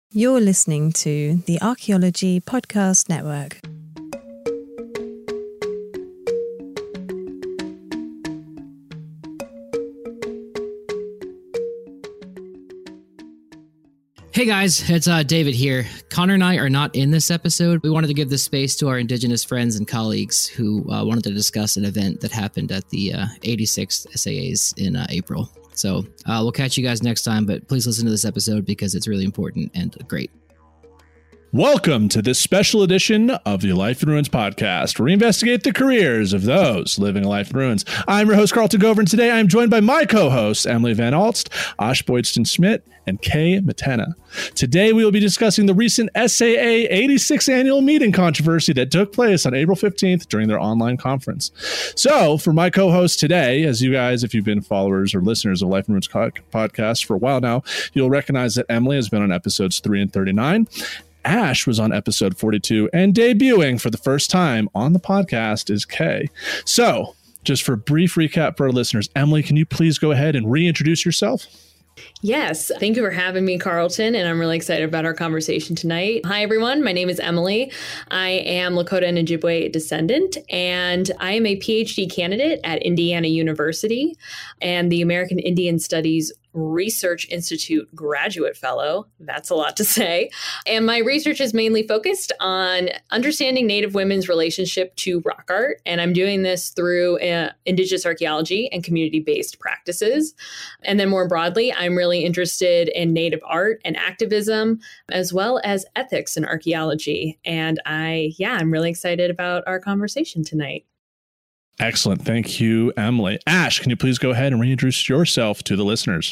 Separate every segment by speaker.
Speaker 1: You're listening to the Archaeology Podcast Network.
Speaker 2: Hey guys, it's David here. Connor and I are not in this episode. We wanted to give this space to our Indigenous friends and colleagues who wanted to discuss an event that happened at the 86th SAAs in April. So we'll catch you guys next time, but please listen to this episode because it's really important and great.
Speaker 3: Welcome to this special edition of the Life in Ruins podcast, where we investigate the careers of those living a life in ruins. I'm your host, Carlton Gover, and today I'm joined by my co-hosts, Emily Van Alst, Ash Boydston-Schmidt, and Kay Matena. Today, we will be discussing the recent SAA 86th annual meeting controversy that took place on April 15th during their online conference. So, for my co-host today, as you guys, if you've been followers or listeners of Life in Ruins podcast for a while now, you'll recognize that Emily has been on episodes 3 and 39. Ash was on episode 42, and debuting for the first time on the podcast is Kay. So, just for a brief recap for our listeners, Emily, can you please go ahead and reintroduce yourself?
Speaker 4: Yes. Thank you for having me, Carlton. And I'm really excited about our conversation tonight. Hi, everyone. My name is Emily. I am Lakota and Ojibwe descendant, and I am a PhD candidate at Indiana University and the American Indian Studies Research Institute Graduate Fellow. That's a lot to say. And my research is mainly focused on understanding Native women's relationship to rock art. And I'm doing this through Indigenous archaeology and community-based practices. And then more broadly, I'm really interested in Native art and activism, as well as ethics and archaeology. And I'm really excited about our conversation tonight.
Speaker 3: Excellent. Thank you, Emily. Ash, can you please go ahead and reintroduce yourself to the listeners?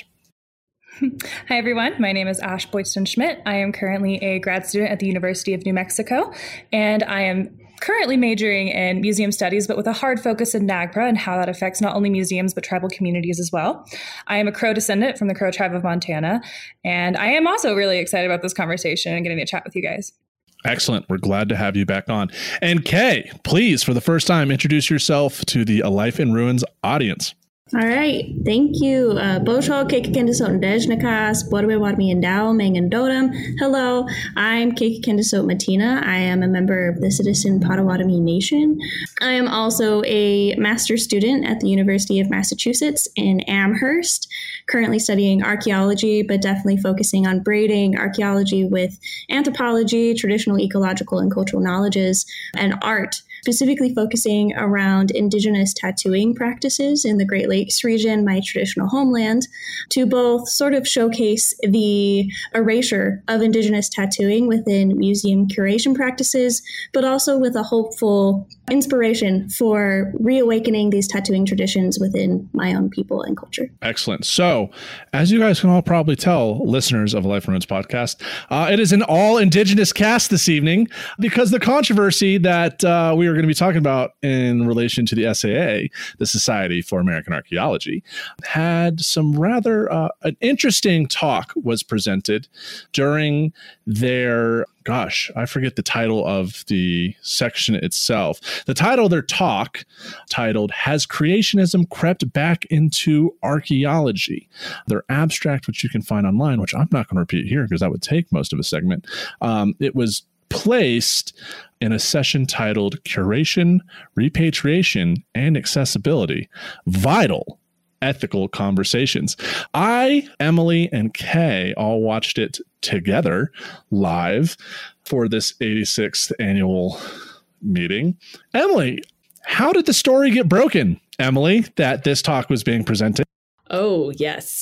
Speaker 5: Hi, everyone. My name is Ash Boydston-Schmidt. I am currently a grad student at the University of New Mexico, and I am currently majoring in museum studies, but with a hard focus in NAGPRA and how that affects not only museums, but tribal communities as well. I am a Crow descendant from the Crow tribe of Montana, and I am also really excited about this conversation and getting to chat with you guys.
Speaker 3: Excellent. We're glad to have you back on. And Kay, please, for the first time, introduce yourself to the A Life in Ruins audience.
Speaker 6: All right. Thank you. Boshol Kekikendisot Dejnakas, Bodwe Wadmi Endao, Mengendodam. Hello, I'm Kekikendisot Matina. I am a member of the Citizen Potawatomi Nation. I am also a master's student at the University of Massachusetts in Amherst, currently studying archaeology, but definitely focusing on braiding archaeology with anthropology, traditional ecological and cultural knowledges, and art, specifically focusing around Indigenous tattooing practices in the Great Lakes region, my traditional homeland, to both sort of showcase the erasure of Indigenous tattooing within museum curation practices, but also with a hopeful inspiration for reawakening these tattooing traditions within my own people and culture.
Speaker 3: Excellent. So, as you guys can all probably tell, listeners of Life in Ruins podcast, it is an all Indigenous cast this evening because the controversy that we are going to be talking about in relation to the SAA, the Society for American Archaeology, had some rather an interesting talk was presented during their, I forget the title of the section itself. The title of their talk, titled, "Has Creationism Crept Back into Archaeology?" Their abstract, which you can find online, which I'm not going to repeat here because that would take most of a segment. It was placed in a session titled "Curation, Repatriation, and Accessibility: Vital Ethical Conversations." I, Emily, and Kay all watched it together live for this 86th annual meeting. Emily, how did the story get broken, Emily, that this talk was being presented?
Speaker 4: Oh, yes.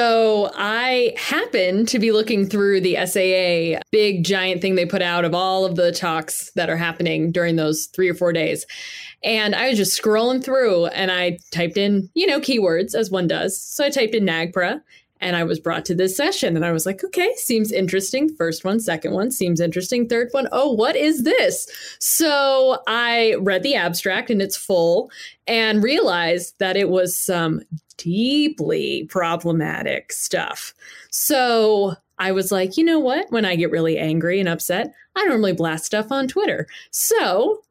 Speaker 4: So I happened to be looking through the SAA big giant thing they put out of all of the talks that are happening during those 3 or 4 days. And I was just scrolling through and I typed in, keywords as one does. So I typed in NAGPRA and I was brought to this session and I was like, okay, seems interesting. First one, second one, seems interesting. Third one, oh, what is this? So I read the abstract in its full and realized that it was some deeply problematic stuff. So I was like, you know what? When I get really angry and upset, I normally blast stuff on Twitter. So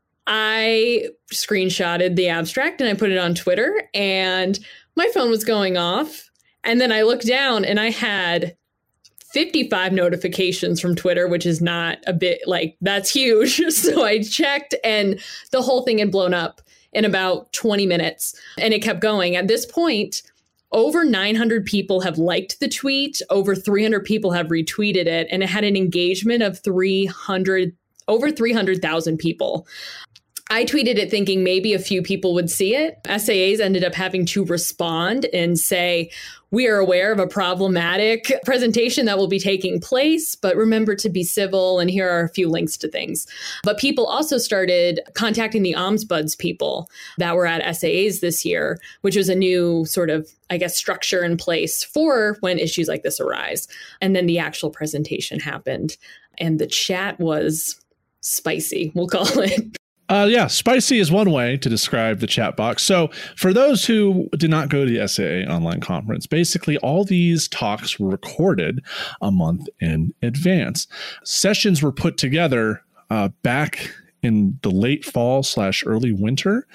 Speaker 4: I screenshotted the abstract and I put it on Twitter and my phone was going off. And then I looked down and I had 55 notifications from Twitter, which is not a bit like, that's huge. So I checked and the whole thing had blown up in about 20 minutes and it kept going. At this point, over 900 people have liked the tweet. Over 300 people have retweeted it. And it had an engagement of over 300,000 people. I tweeted it thinking maybe a few people would see it. SAAs ended up having to respond and say, we are aware of a problematic presentation that will be taking place, but remember to be civil. And here are a few links to things. But people also started contacting the Ombuds people that were at SAAs this year, which was a new sort of, I guess, structure in place for when issues like this arise. And then the actual presentation happened and the chat was spicy, we'll call it.
Speaker 3: Yeah, spicy is one way to describe the chat box. So for those who did not go to the SAA online conference, basically all these talks were recorded a month in advance. Sessions were put together back in the late fall / early winter.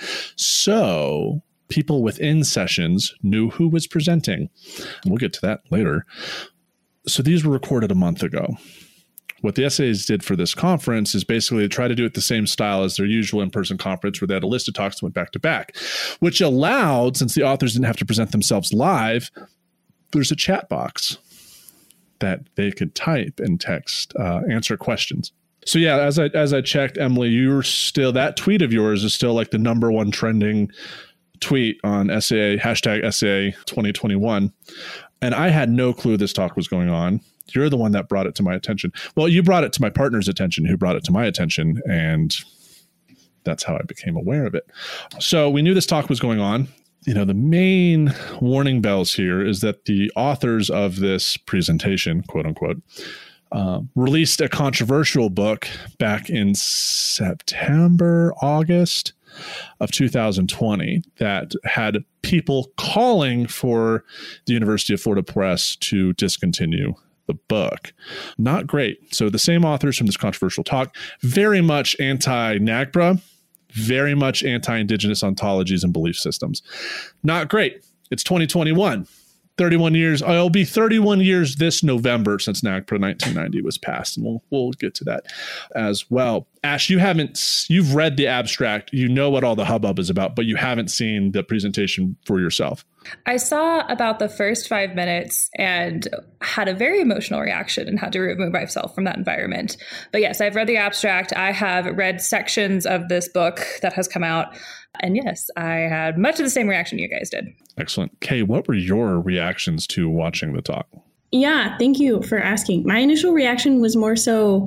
Speaker 3: So people within sessions knew who was presenting. We'll get to that later. So these were recorded a month ago. What the SAAs did for this conference is basically try to do it the same style as their usual in-person conference where they had a list of talks that went back to back, which allowed, since the authors didn't have to present themselves live, there's a chat box that they could type and text, answer questions. So yeah, as I checked, Emily, you're still, that tweet of yours is still like the number one trending tweet on SAA, hashtag SAA 2021. And I had no clue this talk was going on. You're the one that brought it to my attention. Well, you brought it to my partner's attention, who brought it to my attention, and that's how I became aware of it. So we knew this talk was going on. You know, the main warning bells here is that the authors of this presentation, quote unquote, released a controversial book back in September, August of 2020 that had people calling for the University of Florida Press to discontinue the book. Not great. So the same authors from this controversial talk, very much anti-NAGPRA, very much anti-Indigenous ontologies and belief systems. Not great. It's 2021. 31 years. It'll be 31 years this November since NAGPRA 1990 was passed, and we'll get to that as well. Ash, you've read the abstract, you know what all the hubbub is about, but you haven't seen the presentation for yourself.
Speaker 5: I saw about the first 5 minutes and had a very emotional reaction and had to remove myself from that environment. But yes, I've read the abstract. I have read sections of this book that has come out. And yes, I had much of the same reaction you guys did.
Speaker 3: Excellent. Kay, what were your reactions to watching the talk?
Speaker 6: Yeah, thank you for asking. My initial reaction was more so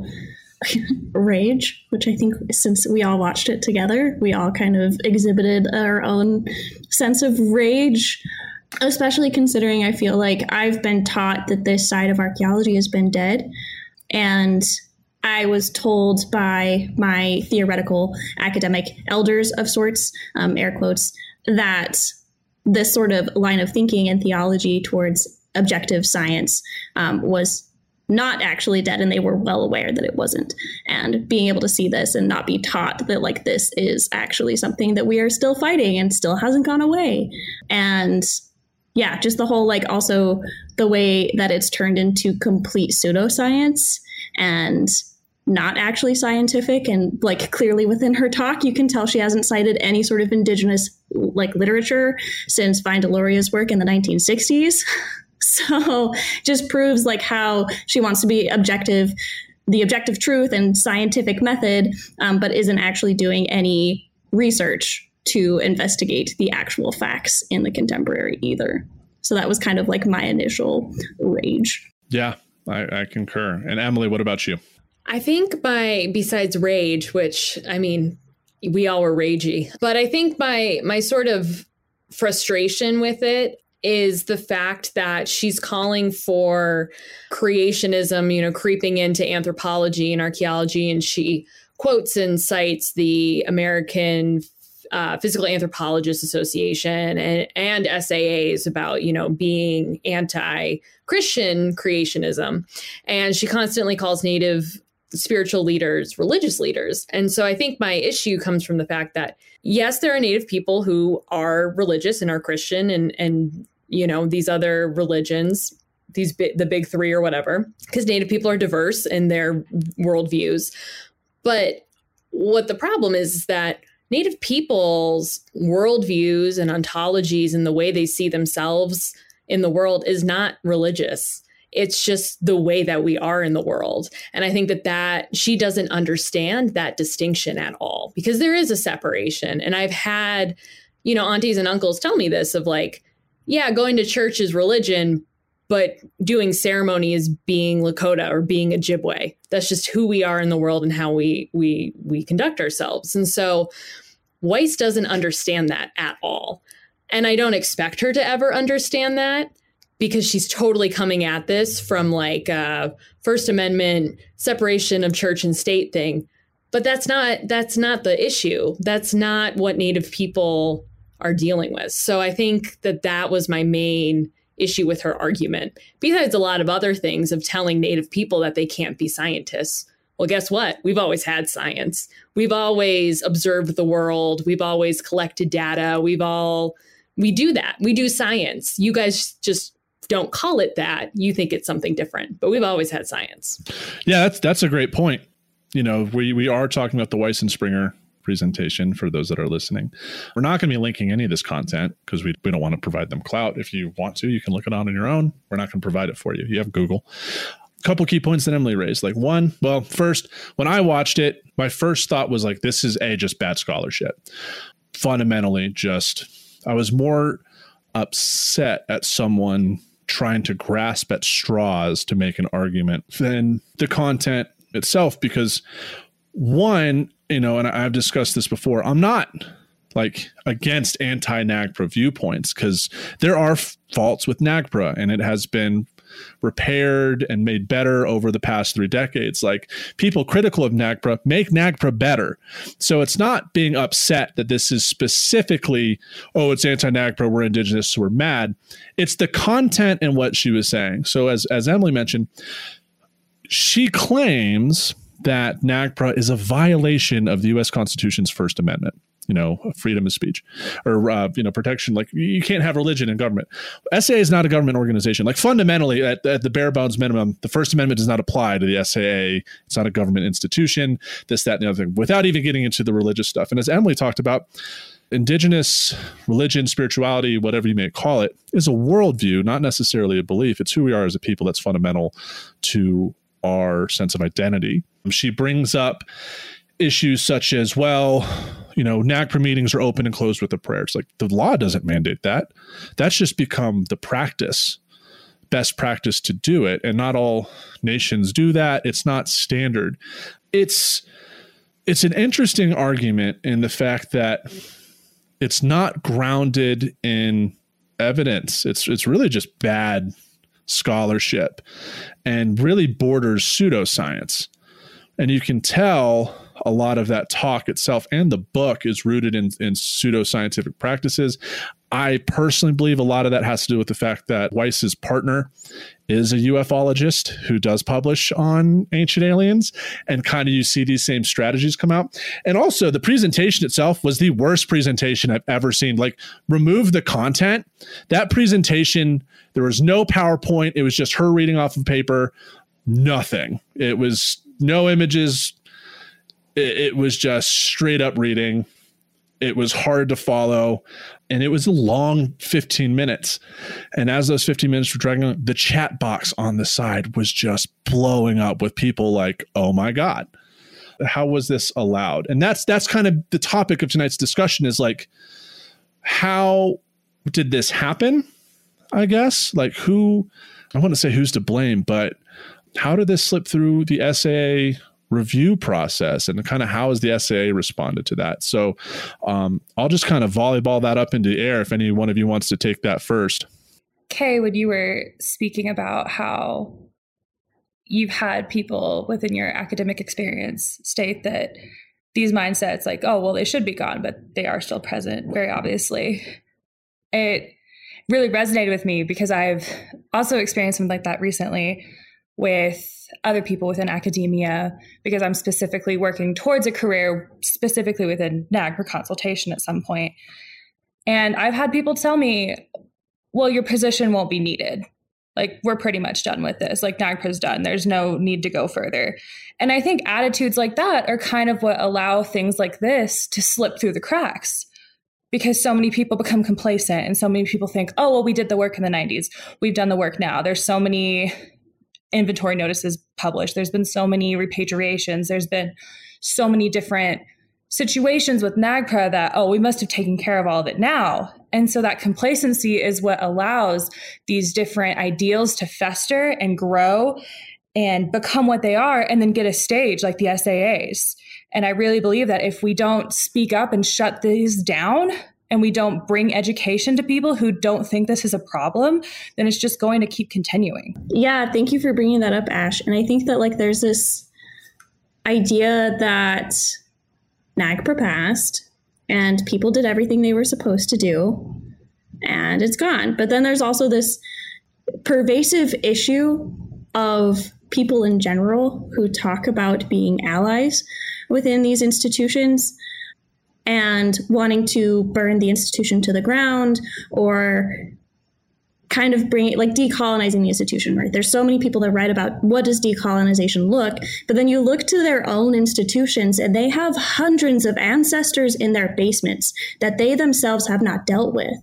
Speaker 6: rage, which I think since we all watched it together, we all kind of exhibited our own sense of rage, especially considering I feel like I've been taught that this side of archaeology has been dead. And I was told by my theoretical academic elders of sorts, air quotes, that this sort of line of thinking and theology towards objective science was not actually dead, and they were well aware that it wasn't. And being able to see this and not be taught that like this is actually something that we are still fighting and still hasn't gone away. And yeah, just the whole like also the way that it's turned into complete pseudoscience and not actually scientific. And like clearly within her talk, you can tell she hasn't cited any sort of indigenous like literature since Vine Deloria's work in the 1960s. So just proves like how she wants to be objective, the objective truth and scientific method, but isn't actually doing any research to investigate the actual facts in the contemporary either. So that was kind of like my initial rage.
Speaker 3: Yeah, I concur. And Emily, what about you?
Speaker 4: I think besides rage, which I mean, we all were ragey, but I think my sort of frustration with it is the fact that she's calling for creationism, creeping into anthropology and archaeology. And she quotes and cites the American Physical Anthropologists Association and SAAs about, being anti-Christian creationism. And she constantly calls Native spiritual leaders religious leaders. And so I think my issue comes from the fact that, yes, there are Native people who are religious and are Christian and these other religions, the big three or whatever, because Native people are diverse in their worldviews. But what the problem is that Native people's worldviews and ontologies and the way they see themselves in the world is not religious. It's just the way that we are in the world. And I think that she doesn't understand that distinction at all, because there is a separation. And I've had, aunties and uncles tell me this of like, yeah, going to church is religion, but doing ceremony is being Lakota or being Ojibwe. That's just who we are in the world and how we conduct ourselves. And so Weiss doesn't understand that at all. And I don't expect her to ever understand that, because she's totally coming at this from like a First Amendment separation of church and state thing. But that's not the issue. That's not what Native people are dealing with. So I think that was my main issue with her argument, besides a lot of other things of telling Native people that they can't be scientists. Well, guess what? We've always had science. We've always observed the world. We've always collected data. We do that. We do science. You guys just don't call it that. You think it's something different, but we've always had science.
Speaker 3: Yeah, that's a great point. We are talking about the Weiss and Springer presentation for those that are listening. We're not going to be linking any of this content because we don't want to provide them clout. If you want to, you can look it on your own. We're not going to provide it for you. You have Google. A couple key points that Emily raised. Like one, well, first, when I watched it, my first thought was like, this is just bad scholarship. Fundamentally, I was more upset at someone trying to grasp at straws to make an argument than the content itself, because one, and I've discussed this before, I'm not like against anti-NAGPRA viewpoints, because there are faults with NAGPRA and it has been repaired and made better over the past 3 decades. Like, people critical of NAGPRA make NAGPRA better. So it's not being upset that this is specifically, it's anti-NAGPRA, we're indigenous, so we're mad. It's the content and what she was saying. So as Emily mentioned, she claims that NAGPRA is a violation of the U.S. Constitution's First Amendment. Freedom of speech or, protection. Like, you can't have religion in government. SAA is not a government organization. Like, fundamentally, at the bare bones minimum, the First Amendment does not apply to the SAA. It's not a government institution, this, that, and the other thing, without even getting into the religious stuff. And as Emily talked about, indigenous religion, spirituality, whatever you may call it, is a worldview, not necessarily a belief. It's who we are as a people that's fundamental to our sense of identity. She brings up issues such as, NAGPRA meetings are open and closed with a prayer. It's like, the law doesn't mandate that. That's just become the best practice to do it. And not all nations do that. It's not standard. It's an interesting argument in the fact that it's not grounded in evidence. It's really just bad scholarship and really borders pseudoscience. And you can tell a lot of that talk itself and the book is rooted in pseudoscientific practices. I personally believe a lot of that has to do with the fact that Weiss's partner is a ufologist who does publish on ancient aliens, and kind of you see these same strategies come out. And also the presentation itself was the worst presentation I've ever seen. Like, remove the content. That presentation, there was no PowerPoint. It was just her reading off of paper, nothing. It was no images. It was just straight up reading. It was hard to follow, and it was a long 15 minutes. And as those 15 minutes were dragging on, the chat box on the side was just blowing up with people like, oh my God, how was this allowed? And that's kind of the topic of tonight's discussion, is like, how did this happen? I guess, like, I want to say who's to blame, but how did this slip through the SAA review process, and kind of how has the SAA responded to that? So I'll just kind of volleyball that up into the air if any one of you wants to take that first.
Speaker 5: Kay, when you were speaking about how you've had people within your academic experience state that these mindsets, like, oh, well, they should be gone, but they are still present, very obviously, it really resonated with me, because I've also experienced something like that recently with other people within academia, because I'm specifically working towards a career specifically within NAGPRA consultation at some point. And I've had people tell me, well, your position won't be needed. Like, we're pretty much done with this. Like, NAGPRA's done. There's no need to go further. And I think attitudes like that are kind of what allow things like this to slip through the cracks, because so many people become complacent and so many people think, oh, well, we did the work in the 90s. We've done the work now. There's so many inventory notices published. There's been so many repatriations. There's been so many different situations with NAGPRA that, oh, we must have taken care of all of it now. And so that complacency is what allows these different ideals to fester and grow and become what they are, and then get a stage like the SAAs. And I really believe that if we don't speak up and shut these down, and we don't bring education to people who don't think this is a problem, then it's just going to keep continuing.
Speaker 6: Yeah, thank you for bringing that up, Ash. And I think that like there's this idea that NAGPRA passed and people did everything they were supposed to do and it's gone. But then there's also this pervasive issue of people in general who talk about being allies within these institutions and wanting to burn the institution to the ground or kind of bring it like decolonizing the institution, right? There's so many people that write about what does decolonization look, but then you look to their own institutions and they have hundreds of ancestors in their basements that they themselves have not dealt with.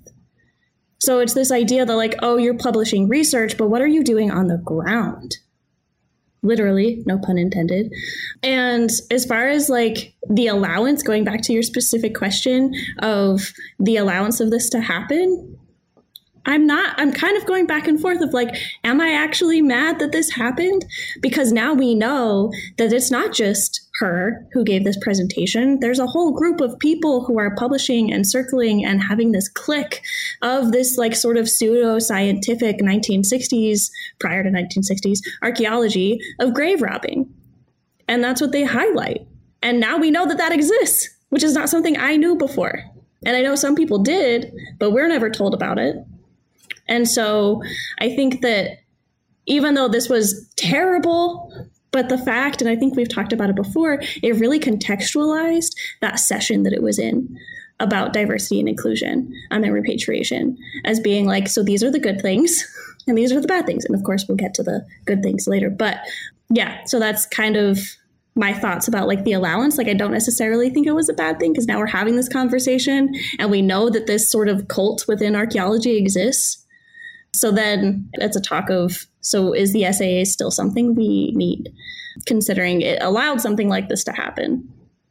Speaker 6: So it's this idea that like, oh, you're publishing research, but what are you doing on the ground? Literally, no pun intended. And as far as like the allowance, going back to your specific question of the allowance of this to happen, I'm kind of going back and forth of like, am I actually mad that this happened? Because now we know that it's not just her who gave this presentation. There's a whole group of people who are publishing and circling and having this clique of this like sort of pseudo-scientific 1960s, prior to 1960s, archaeology of grave robbing. And that's what they highlight. And now we know that that exists, which is not something I knew before. And I know some people did, but we're never told about it. And so I think that even though this was terrible, but the fact, and I think we've talked about it before, it really contextualized that session that it was in about diversity and inclusion and repatriation as being like, so these are the good things and these are the bad things. And of course, we'll get to the good things later. But yeah, so that's kind of my thoughts about like the allowance. Like, I don't necessarily think it was a bad thing because now we're having this conversation and we know that this sort of cult within archaeology exists. So then it's a talk of, so is the SAA still something we need, considering it allowed something like this to happen?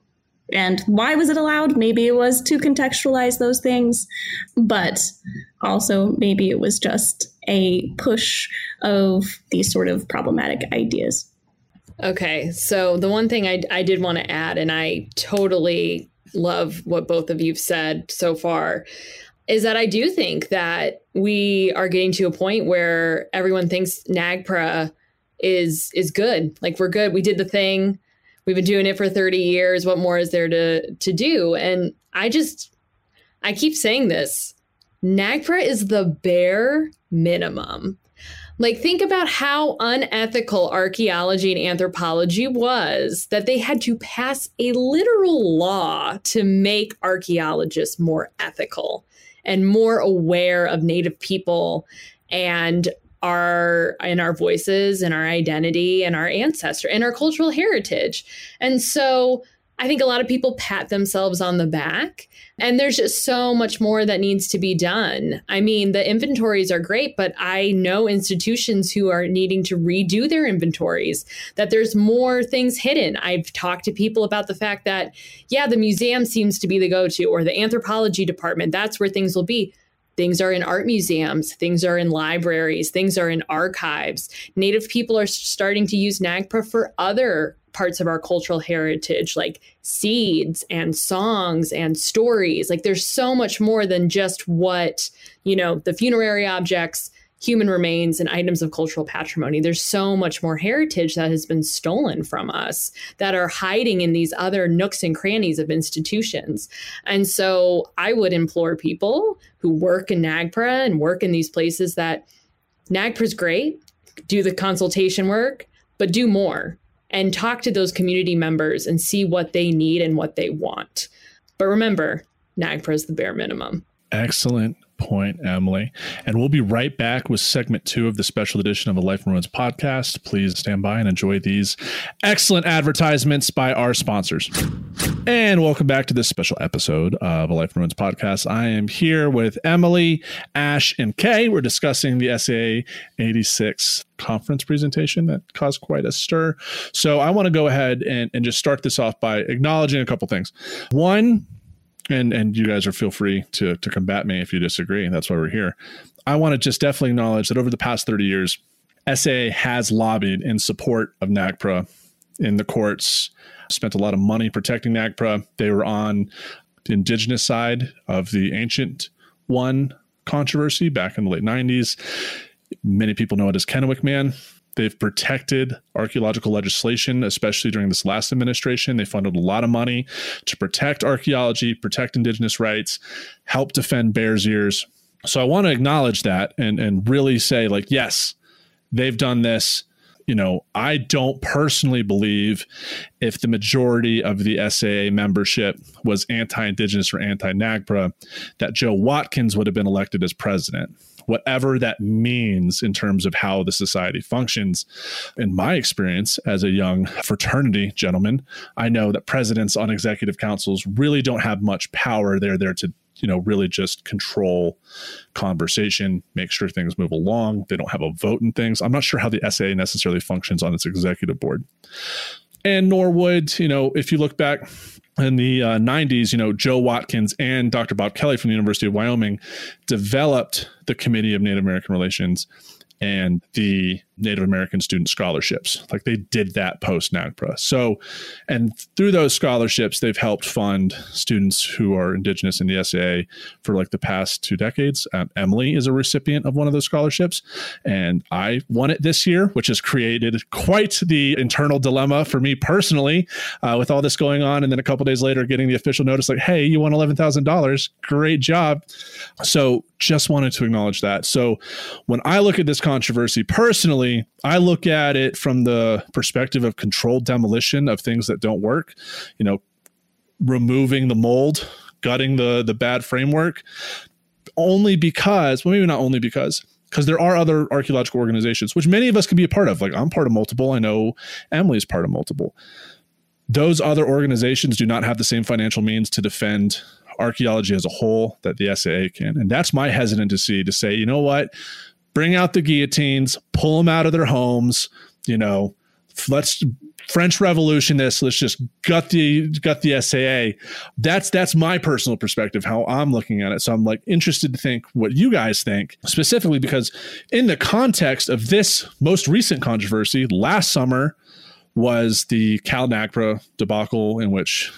Speaker 6: And why was it allowed? Maybe it was to contextualize those things, but also maybe it was just a push of these sort of problematic ideas.
Speaker 4: Okay, so the one thing I did want to add, and I totally love what both of you've said so far, is that I do think that we are getting to a point where everyone thinks NAGPRA is good. Like, we're good. We did the thing. We've been doing it for 30 years. What more is there to do? And I keep saying this. NAGPRA is the bare minimum. Like, think about how unethical archaeology and anthropology was that they had to pass a literal law to make archaeologists more ethical and more aware of Native people and our voices and our identity and our ancestor and our cultural heritage. And so I think a lot of people pat themselves on the back, and there's just so much more that needs to be done. I mean, the inventories are great, but I know institutions who are needing to redo their inventories, that there's more things hidden. I've talked to people about the fact that, yeah, the museum seems to be the go-to, or the anthropology department, that's where things will be. Things are in art museums, things are in libraries, things are in archives. Native people are starting to use NAGPRA for other parts of our cultural heritage, like seeds and songs and stories. Like, there's so much more than just what, the funerary objects, human remains, and items of cultural patrimony. There's so much more heritage that has been stolen from us that are hiding in these other nooks and crannies of institutions. And so I would implore people who work in NAGPRA and work in these places that NAGPRA is great, do the consultation work, but do more. And talk to those community members and see what they need and what they want. But remember, NAGPRA is the bare minimum.
Speaker 3: Excellent point, Emily. And we'll be right back with segment 2 of the special edition of the Life in Ruins podcast. Please stand by and enjoy these excellent advertisements by our sponsors. And welcome back to this special episode of a Life in Ruins podcast. I am here with Emily, Ash, and Kay. We're discussing the SAA 86 conference presentation that caused quite a stir. So I want to go ahead and just start this off by acknowledging a couple things. One, and you guys feel free to combat me if you disagree. That's why we're here. I want to just definitely acknowledge that over the past 30 years, SAA has lobbied in support of NAGPRA in the courts, spent a lot of money protecting NAGPRA. They were on the indigenous side of the Ancient One controversy back in the late 90s. Many people know it as Kennewick Man. They've protected archaeological legislation, especially during this last administration. They funded a lot of money to protect archaeology, protect indigenous rights, help defend Bears Ears. So I want to acknowledge that and really say, like, yes, they've done this. You know, I don't personally believe if the majority of the SAA membership was anti-indigenous or anti-NAGPRA, that Joe Watkins would have been elected as president. Whatever that means in terms of how the society functions. In my experience as a young fraternity gentleman, I know that presidents on executive councils really don't have much power. They're there to, really just control conversation, make sure things move along. They don't have a vote in things. I'm not sure how the SAA necessarily functions on its executive board. And nor would, if you look back in the 90s, Joe Watkins and Dr. Bob Kelly from the University of Wyoming developed the Committee of Native American Relations and the Native American student scholarships. Like, they did that post NAGPRA. So, and through those scholarships, they've helped fund students who are indigenous in the SAA for like the past 2 decades. Emily is a recipient of one of those scholarships, and I won it this year, which has created quite the internal dilemma for me personally, with all this going on. And then a couple days later, getting the official notice like, hey, you won $11,000. Great job. So just wanted to acknowledge that. So when I look at this controversy personally, I look at it from the perspective of controlled demolition of things that don't work, removing the mold, gutting the bad framework, only because, well, maybe not only because there are other archaeological organizations, which many of us can be a part of. Like, I'm part of multiple. I know Emily's part of multiple. Those other organizations do not have the same financial means to defend archaeology as a whole that the SAA can. And that's my hesitancy to say, you know what? Bring out the guillotines, pull them out of their homes, let's French Revolution this, let's just gut the SAA. That's my personal perspective, how I'm looking at it. So I'm like interested to think what you guys think, specifically because in the context of this most recent controversy, last summer was the Cal NAGPRA debacle in which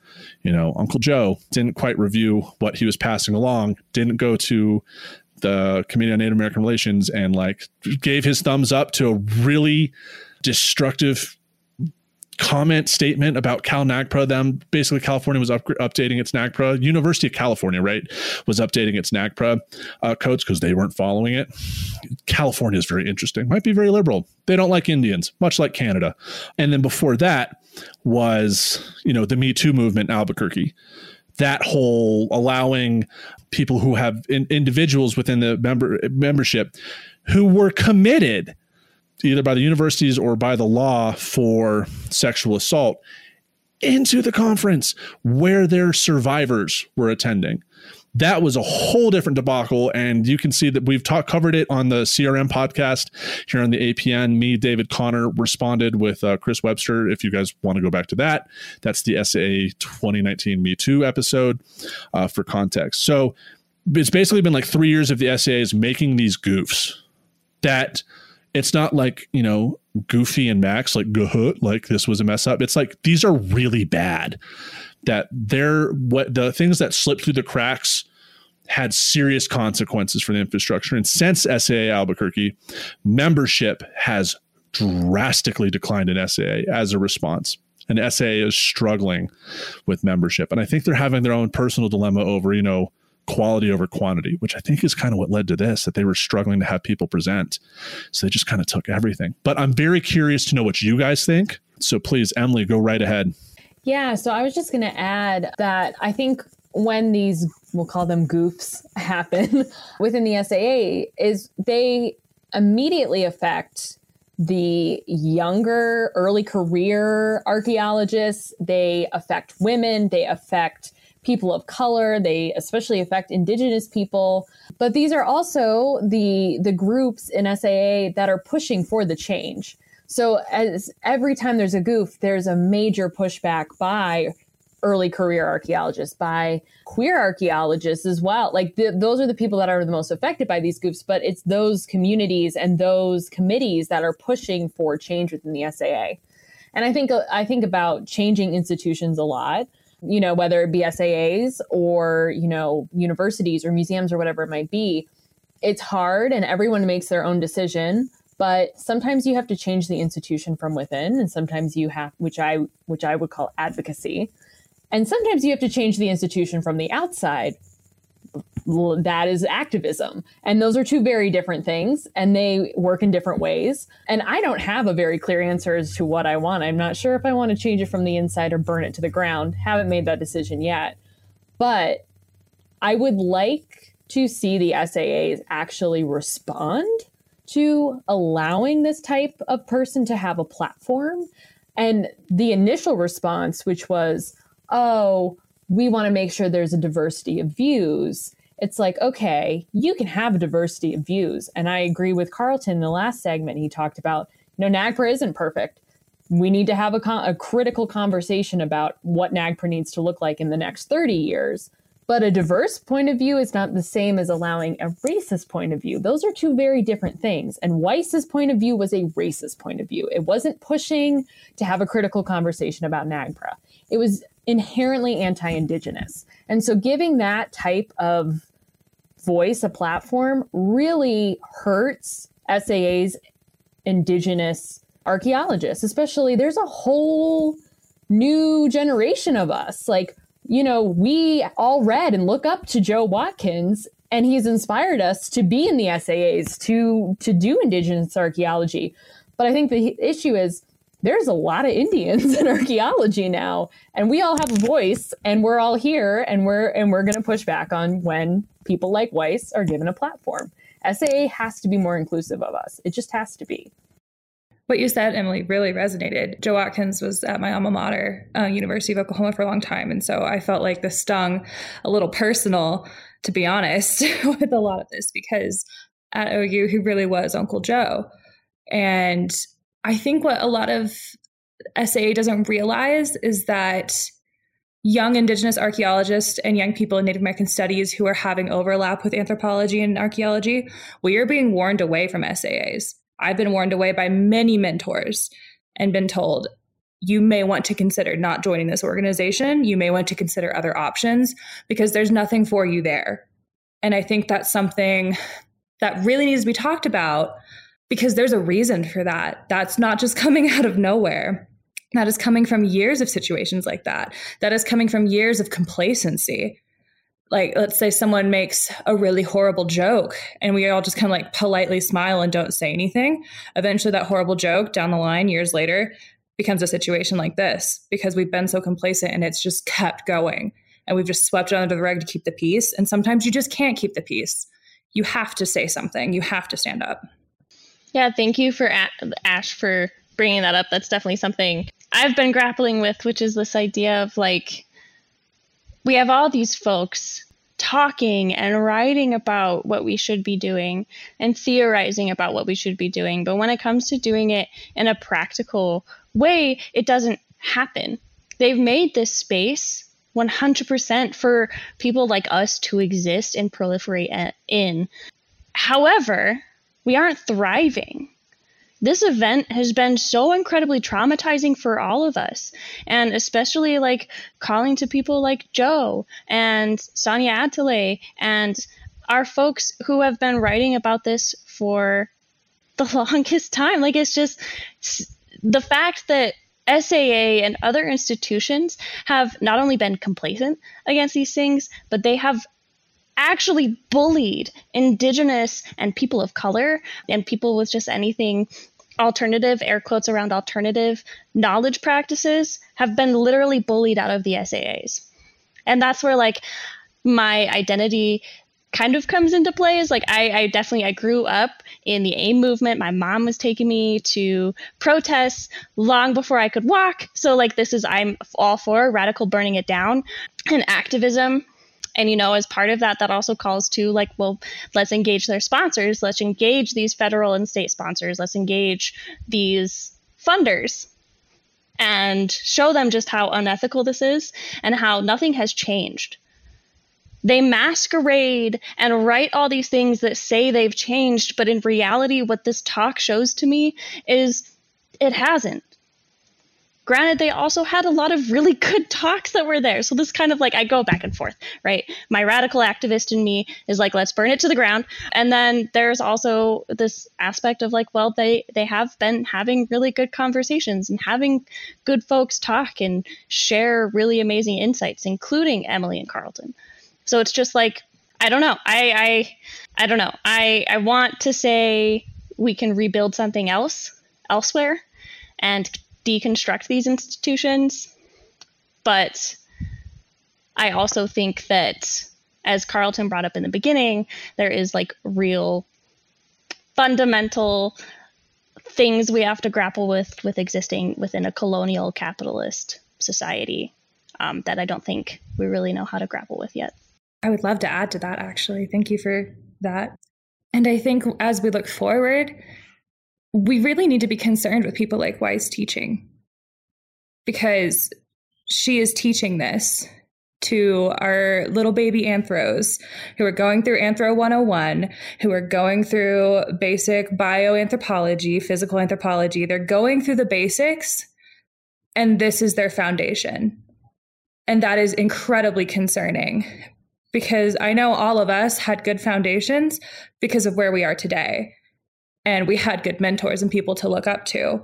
Speaker 3: Uncle Joe didn't quite review what he was passing along, didn't go to the Committee on Native American Relations and gave his thumbs up to a really destructive comment statement about Cal NAGPRA. Basically California was updating its NAGPRA. University of California, right, was updating its NAGPRA codes because they weren't following it. California is very interesting. Might be very liberal. They don't like Indians, much like Canada. And then before that was, the Me Too movement in Albuquerque. That whole allowing people who have individuals within the membership who were committed either by the universities or by the law for sexual assault into the conference where their survivors were attending. That was a whole different debacle. And you can see that we've covered it on the CRM podcast here on the APN. Me, David Connor responded with Chris Webster. If you guys want to go back to that, that's the SAA 2019 Me Too episode for context. So it's basically been like 3 years of the SAAs making these goofs that it's not like, Goofy and Max, like this was a mess up. It's like, these are really bad. That the things that slipped through the cracks had serious consequences for the infrastructure. And since SAA Albuquerque, membership has drastically declined in SAA as a response. And SAA is struggling with membership. And I think they're having their own personal dilemma over, quality over quantity, which I think is kind of what led to this, that they were struggling to have people present. So they just kind of took everything. But I'm very curious to know what you guys think. So please, Emily, go right ahead.
Speaker 4: Yeah, so I was just going to add that I think when these we'll call them goofs, happen within the SAA is they immediately affect the younger, early career archaeologists. They affect women. They affect people of color. They especially affect Indigenous people. But these are also the groups in SAA that are pushing for the change. So as every time there's a goof, there's a major pushback by early career archaeologists, by queer archaeologists as well. Like those are the people that are the most affected by these goofs, but it's those communities and those committees that are pushing for change within the SAA. And I think about changing institutions a lot, you know, whether it be SAAs or, you know, universities or museums or whatever it might be. It's hard and everyone makes their own decision, but sometimes you have to change the institution from within, and sometimes you have, which I would call advocacy. And sometimes you have to change the institution from the outside. That is activism. And those are two very different things, and they work in different ways. And I don't have a very clear answer as to what I want. I'm not sure if I want to change it from the inside or burn it to the ground. Haven't made that decision yet. But I would like to see the SAAs actually respond to allowing this type of person to have a platform. And the initial response, which was, oh, we want to make sure there's a diversity of views. It's like, okay, you can have a diversity of views. And I agree with Carlton in the last segment. He talked about, you know, NAGPRA isn't perfect. We need to have a critical conversation about what NAGPRA needs to look like in the next 30 years. But a diverse point of view is not the same as allowing a racist point of view. Those are two very different things. And Weiss's point of view was a racist point of view. It wasn't pushing to have a critical conversation about NAGPRA. It was inherently anti-Indigenous. And so giving that type of voice a platform really hurts SAA's Indigenous archaeologists, especially. There's a whole new generation of us. Like, you know, we all read and look up to Joe Watkins, and he's inspired us to be in the SAAs, to do Indigenous archaeology. But I think the issue is there's a lot of Indians in archaeology now, and we all have a voice, and we're all here, and we're going to push back on when people like Weiss are given a platform. SAA has to be more inclusive of us. It just has to be.
Speaker 5: What you said, Emily, really resonated. Joe Watkins was at my alma mater, University of Oklahoma, for a long time. And so I felt like this stung a little personal, to be honest, with a lot of this, because at OU, he really was Uncle Joe. And I think what a lot of SAA doesn't realize is that young Indigenous archaeologists and young people in Native American studies who are having overlap with anthropology and archaeology, we are being warned away from SAAs. I've been warned away by many mentors and been told, you may want to consider not joining this organization. You may want to consider other options because there's nothing for you there. And I think that's something that really needs to be talked about, because there's a reason for that. That's not just coming out of nowhere. That is coming from years of situations like that. That is coming from years of complacency. Like, let's say someone makes a really horrible joke and we all just kind of like politely smile and don't say anything. Eventually that horrible joke down the line, years later, becomes a situation like this because we've been so complacent and it's just kept going and we've just swept it under the rug to keep the peace. And sometimes you just can't keep the peace. You have to say something. You have to stand up.
Speaker 7: Yeah, thank you for Ash for bringing that up. That's definitely something I've been grappling with, which is this idea of like, we have all these folks talking and writing about what we should be doing and theorizing about what we should be doing. But when it comes to doing it in a practical way, it doesn't happen. They've made this space 100% for people like us to exist and proliferate in. However, we aren't thriving. This event has been so incredibly traumatizing for all of us, and especially like calling to people like Joe and Sonia Adtile and our folks who have been writing about this for the longest time. Like, it's just the fact that SAA and other institutions have not only been complacent against these things, but they have actually bullied Indigenous and people of color and people with just anything alternative, air quotes around alternative knowledge practices, have been literally bullied out of the SAAs. And that's where, like, my identity kind of comes into play is like I grew up in the AIM movement. My mom was taking me to protests long before I could walk. So like I'm all for radical burning it down and activism. And, you know, as part of that, that also calls to like, well, let's engage their sponsors. Let's engage these federal and state sponsors. Let's engage these funders and show them just how unethical this is and how nothing has changed. They masquerade and write all these things that say they've changed, but in reality, what this talk shows to me is it hasn't. Granted, they also had a lot of really good talks that were there. So this kind of like, I go back and forth, right? My radical activist in me is like, let's burn it to the ground. And then there's also this aspect of like, well, they have been having really good conversations and having good folks talk and share really amazing insights, including Emily and Carlton. So it's just like, I don't know. I don't know. I want to say we can rebuild something elsewhere and deconstruct these institutions. But I also think that, as Carlton brought up in the beginning, there is like real fundamental things we have to grapple with existing within a colonial capitalist society that I don't think we really know how to grapple with yet.
Speaker 5: I would love to add to that, actually. Thank you for that. And I think as we look forward, we really need to be concerned with people like Weiss teaching, because she is teaching this to our little baby anthros who are going through Anthro 101, who are going through basic bioanthropology, physical anthropology. They're going through the basics, and this is their foundation. And that is incredibly concerning, because I know all of us had good foundations because of where we are today. And we had good mentors and people to look up to.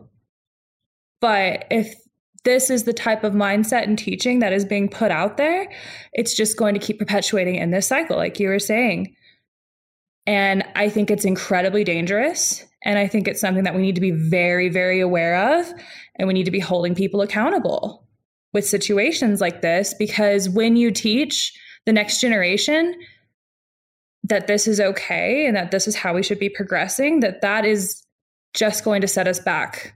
Speaker 5: But if this is the type of mindset and teaching that is being put out there, it's just going to keep perpetuating in this cycle, like you were saying. And I think it's incredibly dangerous. And I think it's something that we need to be very, very aware of. And we need to be holding people accountable with situations like this, because when you teach the next generation that this is okay and that this is how we should be progressing, that is just going to set us back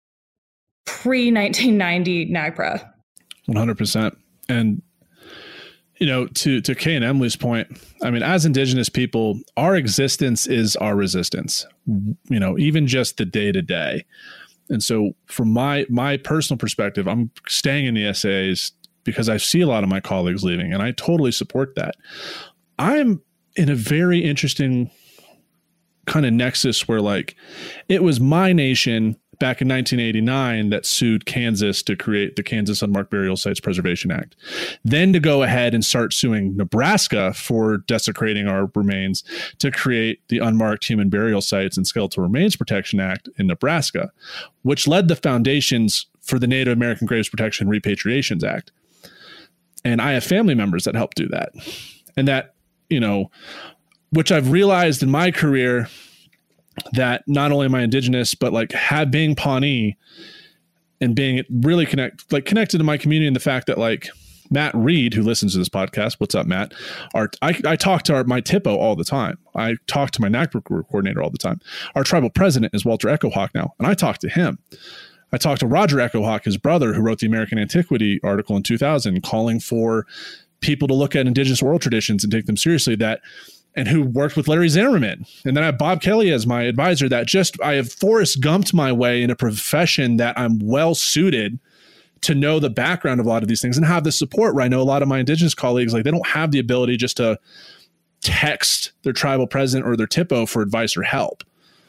Speaker 5: pre-1990 NAGPRA. 100%.
Speaker 3: And, you know, to Kay and Emily's point, I mean, as Indigenous people, our existence is our resistance, you know, even just the day to day. And so from my personal perspective, I'm staying in the SAAs because I see a lot of my colleagues leaving, and I totally support that. I'm in a very interesting kind of nexus where, like, it was my nation back in 1989 that sued Kansas to create the Kansas Unmarked Burial Sites Preservation Act, then to go ahead and start suing Nebraska for desecrating our remains to create the Unmarked Human Burial Sites and Skeletal Remains Protection Act in Nebraska, which led the foundations for the Native American Graves Protection and Repatriations Act. And I have family members that helped do that. And that, you know, which I've realized in my career, that not only am I Indigenous, but like being Pawnee and being really connected to my community, and the fact that like Matt Reed, who listens to this podcast, what's up, Matt? I talk to my TIPO all the time. I talk to my NAGPRA coordinator all the time. Our tribal president is Walter Echohawk now, and I talk to him. I talked to Roger Echohawk, his brother, who wrote the American Antiquity article in 2000, calling for people to look at Indigenous oral traditions and take them seriously, and who worked with Larry Zimmerman. And then I have Bob Kelly as my advisor, I have Forrest Gumped my way in a profession that I'm well suited to know the background of a lot of these things and have the support, where I know a lot of my Indigenous colleagues, like, they don't have the ability just to text their tribal president or their TIPO for advice or help.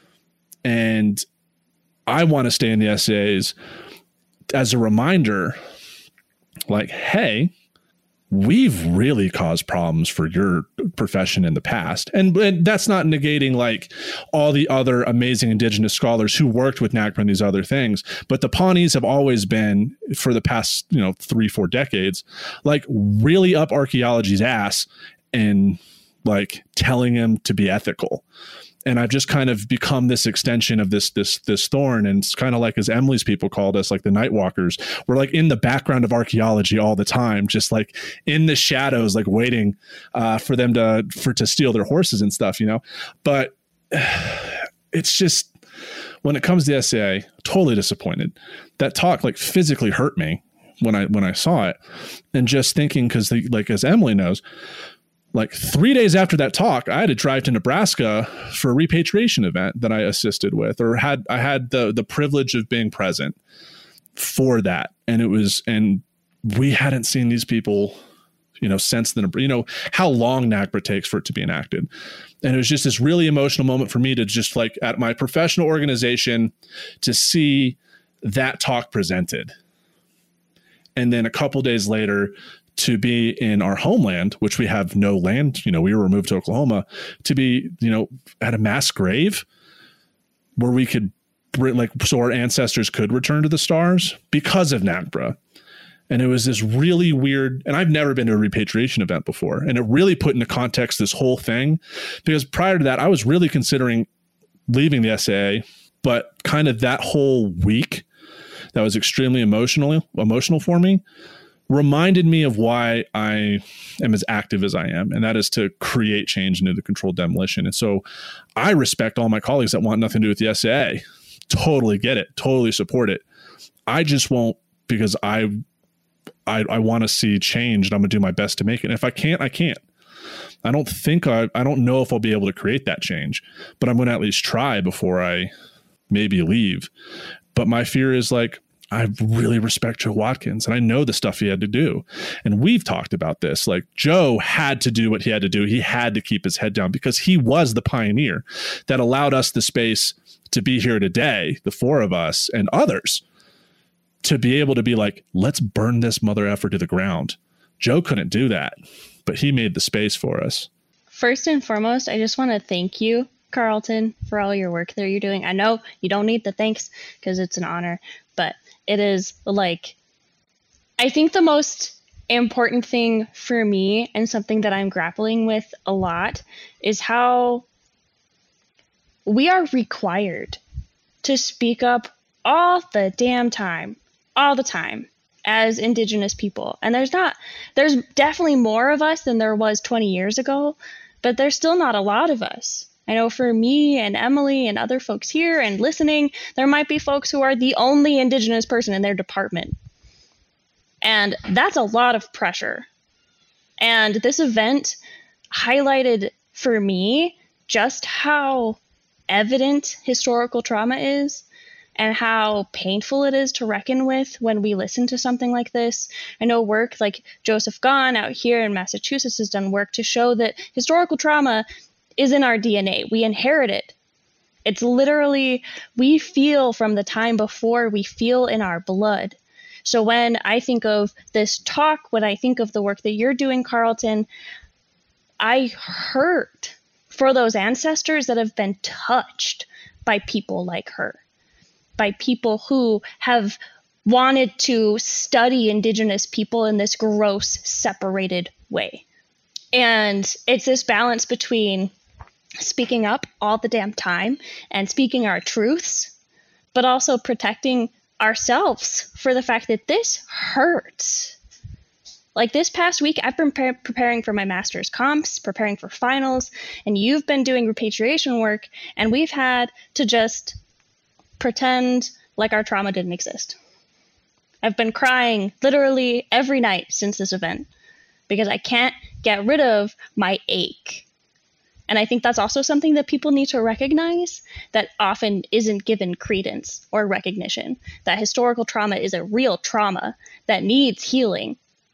Speaker 3: And I want to stay in the SAAs as a reminder, like, hey, we've really caused problems for your profession in the past. And that's not negating like all the other amazing Indigenous scholars who worked with NAGPRA and these other things. But the Pawnees have always been, for the past, 3-4 decades, like really up archaeology's ass and like telling him to be ethical. And I've just kind of become this extension of this thorn. And it's kind of like, as Emily's people called us, like the night walkers. We're like in the background of archaeology all the time, just like in the shadows, like waiting for them to steal their horses and stuff, But it's just, when it comes to the SAA, totally disappointed. That talk like physically hurt me when I saw it. And just thinking, because like, as Emily knows, like 3 days after that talk, I had to drive to Nebraska for a repatriation event that I assisted with, or I had the privilege of being present for that. And we hadn't seen these people, since then, how long NAGPRA takes for it to be enacted. And it was just this really emotional moment for me to just like at my professional organization to see that talk presented. And then a couple days later, to be in our homeland, which we have no land, we were removed to Oklahoma, to be, at a mass grave where we could so our ancestors could return to the stars because of NAGPRA. And it was this really weird, and I've never been to a repatriation event before. And it really put into context this whole thing, because prior to that, I was really considering leaving the SAA, but kind of that whole week that was extremely emotional for me, reminded me of why I am as active as I am, and that is to create change into the controlled demolition. And so I respect all my colleagues that want nothing to do with the SAA. Totally get it. Totally support it. I just won't, because I want to see change, and I'm going to do my best to make it. And if I can't, I can't. I don't know if I'll be able to create that change, but I'm going to at least try before I maybe leave. But my fear is like, I really respect Joe Watkins, and I know the stuff he had to do. And we've talked about this. Like, Joe had to do what he had to do. He had to keep his head down because he was the pioneer that allowed us the space to be here today, the four of us and others, to be able to be like, let's burn this mother effer to the ground. Joe couldn't do that, but he made the space for us.
Speaker 7: First and foremost, I just want to thank you, Carlton, for all your work that you're doing. I know you don't need the thanks because it's an honor, but it is like, I think the most important thing for me, and something that I'm grappling with a lot, is how we are required to speak up all the damn time, all the time, as Indigenous people. And there's definitely more of us than there was 20 years ago, but there's still not a lot of us. I know for me and Emily and other folks here and listening, there might be folks who are the only Indigenous person in their department. And that's a lot of pressure. And this event highlighted for me just how evident historical trauma is and how painful it is to reckon with when we listen to something like this. I know work like Joseph Gahn out here in Massachusetts has done work to show that historical trauma is in our DNA. We inherit it. It's literally, we feel from the time before, we feel in our blood. So when I think of this talk, when I think of the work that you're doing, Carlton, I hurt for those ancestors that have been touched by people like her, by people who have wanted to study Indigenous people in this gross, separated way. And it's this balance between speaking up all the damn time and speaking our truths, but also protecting ourselves for the fact that this hurts. Like this past week, I've been preparing for my master's comps, preparing for finals, and you've been doing repatriation work, and we've had to just pretend like our trauma didn't exist. I've been crying literally every night since this event because I can't get rid of my ache. And I think that's also something that people need to recognize that often isn't given credence or recognition, that historical trauma is a real trauma that needs healing.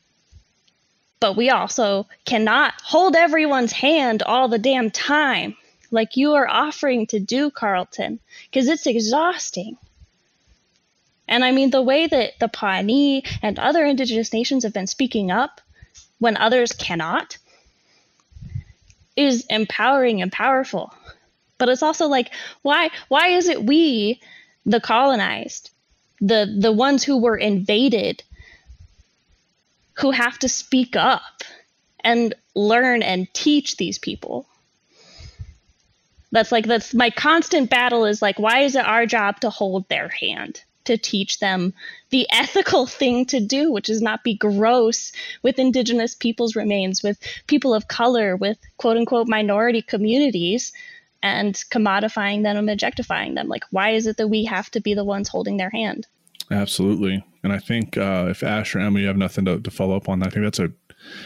Speaker 7: But we also cannot hold everyone's hand all the damn time like you are offering to do, Carlton, because it's exhausting. And I mean, the way that the Pawnee and other Indigenous nations have been speaking up when others cannot is empowering and powerful. But it's also like, why is it we, the colonized, the ones who were invaded, who have to speak up and learn and teach these people? That's my constant battle is like, why is it our job to hold their hand, to teach them the ethical thing to do, which is not be gross with Indigenous peoples' remains, with people of color, with quote unquote minority communities, and commodifying them and objectifying them. Like, why is it that we have to be the ones holding their hand?
Speaker 3: Absolutely. And I think if Ash or Emma, you have nothing to follow up on that, I think that's a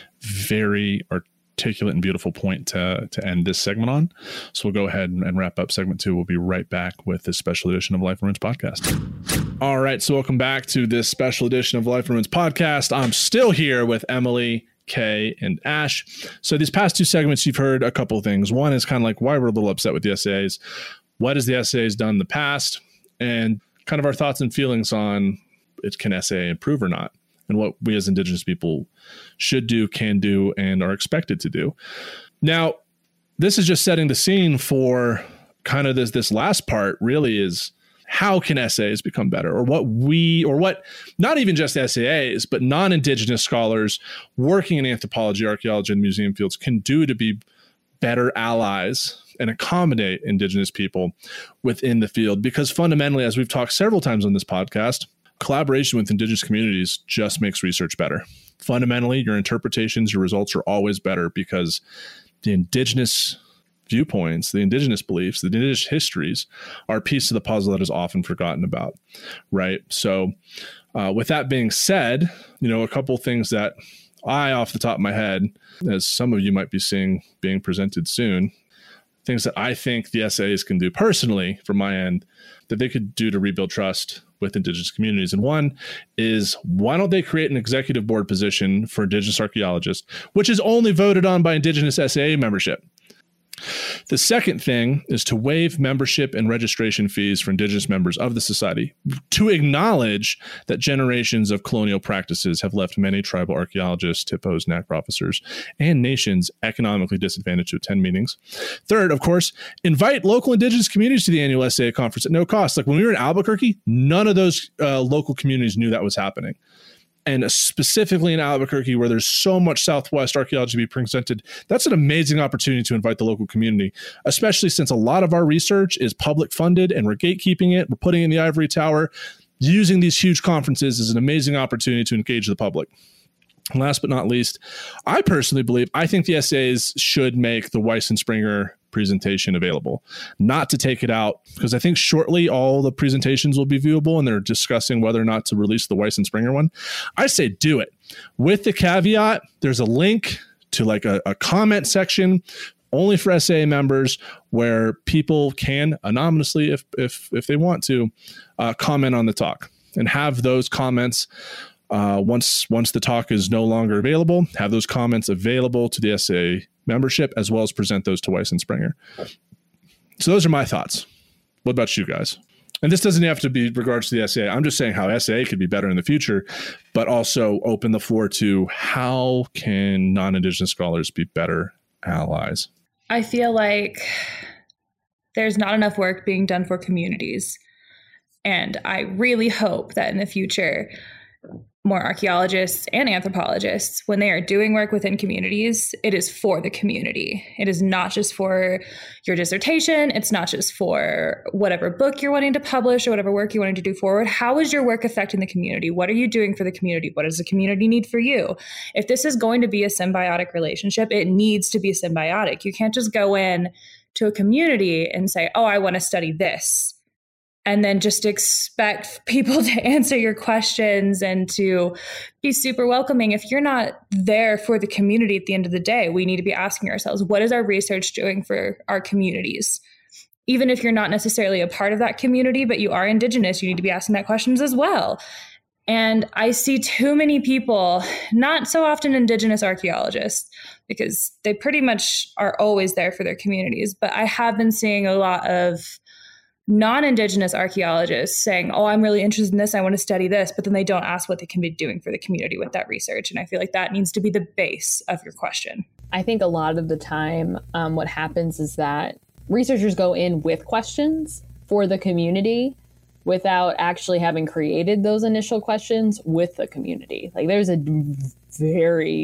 Speaker 3: very articulate and beautiful point to end this segment on. So we'll go ahead and wrap up segment 2. We'll be right back with this special edition of Life in Ruins podcast. All right. So welcome back to this special edition of Life in Ruins podcast. I'm still here with Emily, Kay, and Ash. So these past 2 segments, you've heard a couple of things. One is kind of like why we're a little upset with the SAAs. What has the SAAs done in the past? And kind of our thoughts and feelings on can SAA improve or not, and what we as Indigenous people should do, can do, and are expected to do. Now, this is just setting the scene for kind of this last part really is how can SAAs become better, or what not even just SAAs, but non-Indigenous scholars working in anthropology, archaeology, and museum fields can do to be better allies and accommodate Indigenous people within the field. Because fundamentally, as we've talked several times on this podcast, collaboration with Indigenous communities just makes research better. Fundamentally, your interpretations, your results are always better because the Indigenous viewpoints, the Indigenous beliefs, the Indigenous histories are a piece of the puzzle that is often forgotten about, right? So with that being said, a couple things that I, off the top of my head, as some of you might be seeing being presented soon, things that I think the SAAs can do personally from my end that they could do to rebuild trust with Indigenous communities. And one is, why don't they create an executive board position for Indigenous archaeologists, which is only voted on by Indigenous SAA membership? The second thing is to waive membership and registration fees for Indigenous members of the society, to acknowledge that generations of colonial practices have left many tribal archaeologists, hippos, NAGPRA officers, and nations economically disadvantaged to attend meetings. Third, of course, invite local Indigenous communities to the annual SAA conference at no cost. Like when we were in Albuquerque, none of those local communities knew that was happening. And specifically in Albuquerque, where there's so much Southwest archaeology to be presented, that's an amazing opportunity to invite the local community, especially since a lot of our research is public funded and we're gatekeeping it. We're putting it in the ivory tower. Using these huge conferences is an amazing opportunity to engage the public. And last but not least, I personally think the SAAs should make the Weiss and Springer presentation available, not to take it out, because I think shortly all the presentations will be viewable and they're discussing whether or not to release the Weiss and Springer one. I say do it, with the caveat there's a link to like a comment section only for SAA members where people can anonymously, if they want to, comment on the talk, and have those comments once the talk is no longer available, have those comments available to the SAA membership, as well as present those to Weiss and Springer. So those are my thoughts. What about you guys? And this doesn't have to be regards to the SAA. I'm just saying how SAA could be better in the future, but also open the floor to how can non-Indigenous scholars be better allies?
Speaker 5: I feel like there's not enough work being done for communities. And I really hope that in the future, more archaeologists and anthropologists, when they are doing work within communities, it is for the community. It is not just for your dissertation. It's not just for whatever book you're wanting to publish or whatever work you're wanting to do forward. How is your work affecting the community? What are you doing for the community? What does the community need for you? If this is going to be a symbiotic relationship, it needs to be symbiotic. You can't just go in to a community and say, oh, I want to study this, and then just expect people to answer your questions and to be super welcoming. If you're not there for the community at the end of the day, we need to be asking ourselves, what is our research doing for our communities? Even if you're not necessarily a part of that community, but you are Indigenous, you need to be asking that questions as well. And I see too many people, not so often Indigenous archaeologists, because they pretty much are always there for their communities. But I have been seeing a lot of non-Indigenous archaeologists saying, oh, I'm really interested in this, I want to study this, but then they don't ask what they can be doing for the community with that research. And I feel like that needs to be the base of your question.
Speaker 8: I think a lot of the time what happens is that researchers go in with questions for the community without actually having created those initial questions with the community. Like there's a very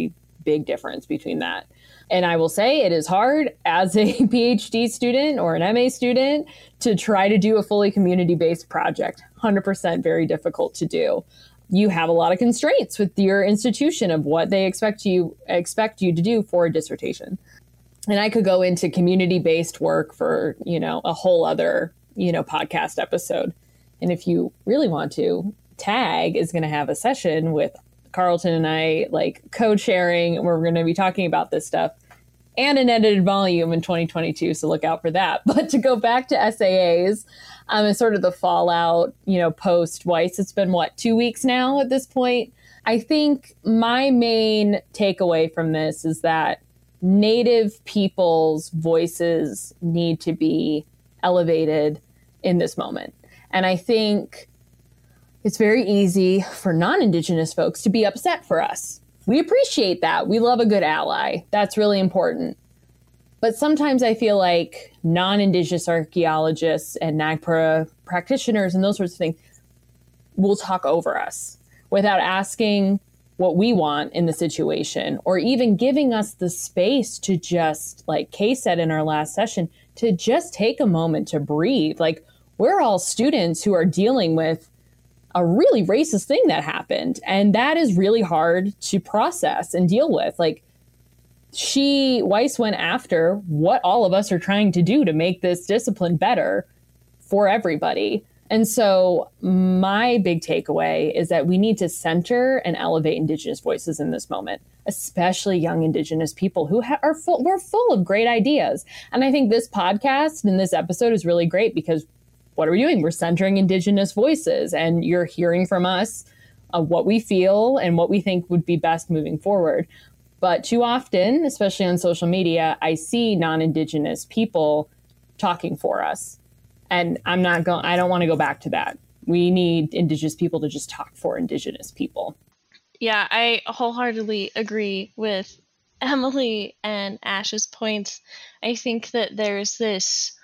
Speaker 8: big difference between that. And I will say it is hard as a PhD student or an MA student to try to do a fully community-based project. 100% very difficult to do. You have a lot of constraints with your institution of what they expect you to do for a dissertation. And I could go into community-based work for, a whole other, podcast episode. And if you really want to, TAG is going to have a session with Carlton and I, like co-sharing. We're going to be talking about this stuff and an edited volume in 2022. So look out for that. But to go back to SAAs, and sort of the fallout, post Weiss, it's been 2 weeks now at this point. I think my main takeaway from this is that Native people's voices need to be elevated in this moment. And I think it's very easy for non-Indigenous folks to be upset for us. We appreciate that. We love a good ally. That's really important. But sometimes I feel like non-Indigenous archaeologists and NAGPRA practitioners and those sorts of things will talk over us without asking what we want in the situation, or even giving us the space to just, like Kay said in our last session, to just take a moment to breathe. Like, we're all students who are dealing with a really racist thing that happened. And that is really hard to process and deal with. Like, Weiss went after what all of us are trying to do to make this discipline better for everybody. And so my big takeaway is that we need to center and elevate Indigenous voices in this moment, especially young Indigenous people who we're full of great ideas. And I think this podcast and this episode is really great because what are we doing? We're centering Indigenous voices, and you're hearing from us what we feel and what we think would be best moving forward. But too often, especially on social media, I see non-Indigenous people talking for us. And I don't want to go back to that. We need Indigenous people to just talk for Indigenous people.
Speaker 7: Yeah, I wholeheartedly agree with Emily and Ash's points. I think that there's this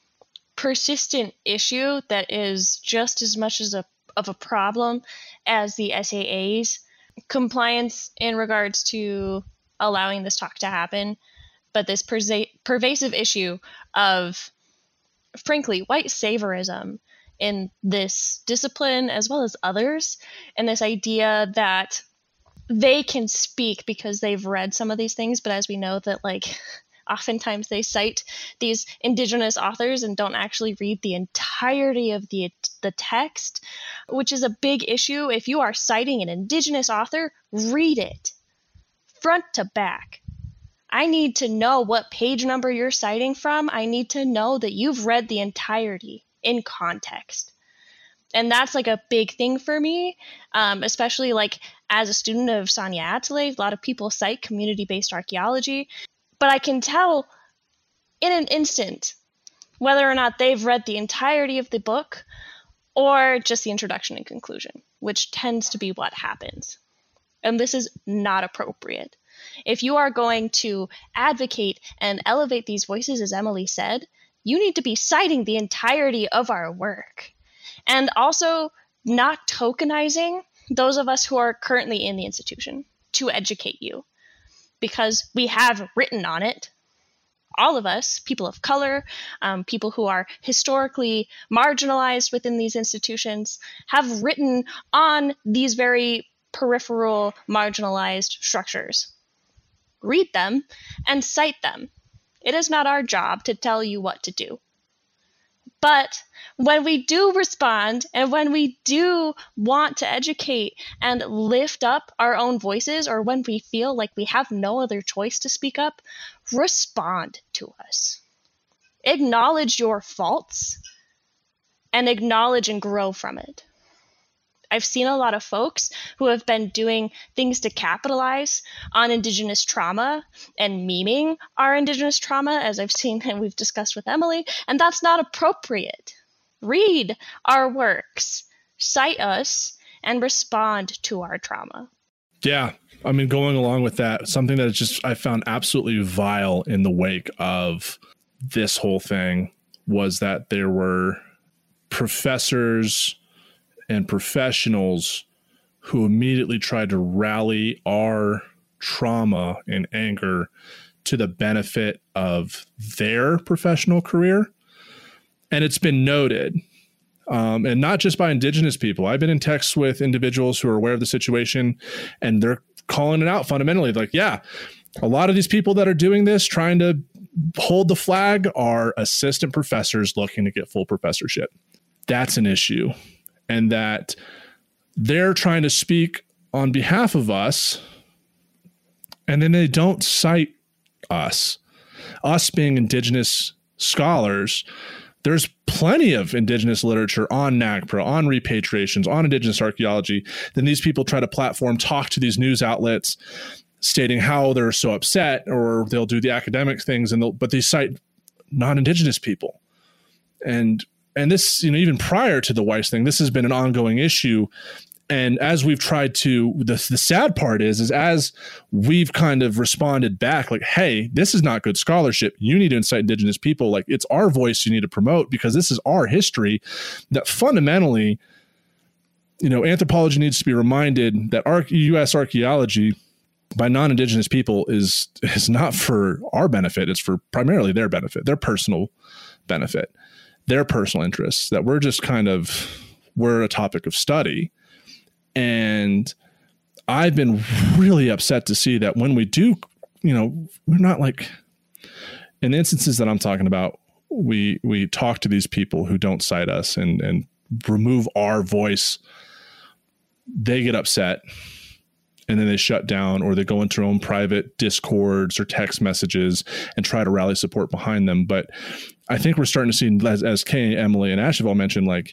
Speaker 7: persistent issue that is just as much of a problem as the SAA's compliance in regards to allowing this talk to happen, but this pervasive issue of, frankly, white saviorism in this discipline as well as others, and this idea that they can speak because they've read some of these things, but as we know that, like, oftentimes they cite these Indigenous authors and don't actually read the entirety of the text, which is a big issue. If you are citing an Indigenous author, read it front to back. I need to know what page number you're citing from. I need to know that you've read the entirety in context. And that's like a big thing for me, especially like as a student of Sanya Atale. A lot of people cite community-based archaeology, but I can tell in an instant whether or not they've read the entirety of the book or just the introduction and conclusion, which tends to be what happens. And this is not appropriate. If you are going to advocate and elevate these voices, as Emily said, you need to be citing the entirety of our work. And also not tokenizing those of us who are currently in the institution to educate you. Because we have written on it, all of us, people of color, people who are historically marginalized within these institutions, have written on these very peripheral, marginalized structures. Read them and cite them. It is not our job to tell you what to do. But when we do respond and when we do want to educate and lift up our own voices, or when we feel like we have no other choice to speak up, respond to us. Acknowledge your faults and acknowledge and grow from it. I've seen a lot of folks who have been doing things to capitalize on Indigenous trauma and memeing our Indigenous trauma, as I've seen and we've discussed with Emily, and that's not appropriate. Read our works, cite us, and respond to our trauma.
Speaker 3: Yeah. I mean, going along with that, something that just I found absolutely vile in the wake of this whole thing was that there were professors and professionals who immediately tried to rally our trauma and anger to the benefit of their professional career. And it's been noted, and not just by Indigenous people. I've been in texts with individuals who are aware of the situation, and they're calling it out fundamentally. Like, yeah, a lot of these people that are doing this, trying to hold the flag, are assistant professors looking to get full professorship. That's an issue. And that they're trying to speak on behalf of us, and then they don't cite us being Indigenous scholars. There's plenty of Indigenous literature on NAGPRA, on repatriations, on Indigenous archaeology. Then these people try to platform, talk to these news outlets, stating how they're so upset, or they'll do the academic things, but they cite non-Indigenous people. And this, even prior to the Weiss thing, this has been an ongoing issue. And as we've tried to, the sad part is as we've kind of responded back, like, hey, this is not good scholarship. You need to incite Indigenous people. Like, it's our voice you need to promote, because this is our history. That fundamentally, anthropology needs to be reminded that U.S. archaeology by non-Indigenous people is not for our benefit. It's for primarily their benefit, their personal benefit, their personal interests, that we're a topic of study. And I've been really upset to see that when we do, we're not like, in the instances that I'm talking about, we talk to these people who don't cite us and remove our voice. They get upset, and then they shut down, or they go into their own private discords or text messages and try to rally support behind them. But I think we're starting to see, as Kay, Emily, and Ash have all mentioned, like,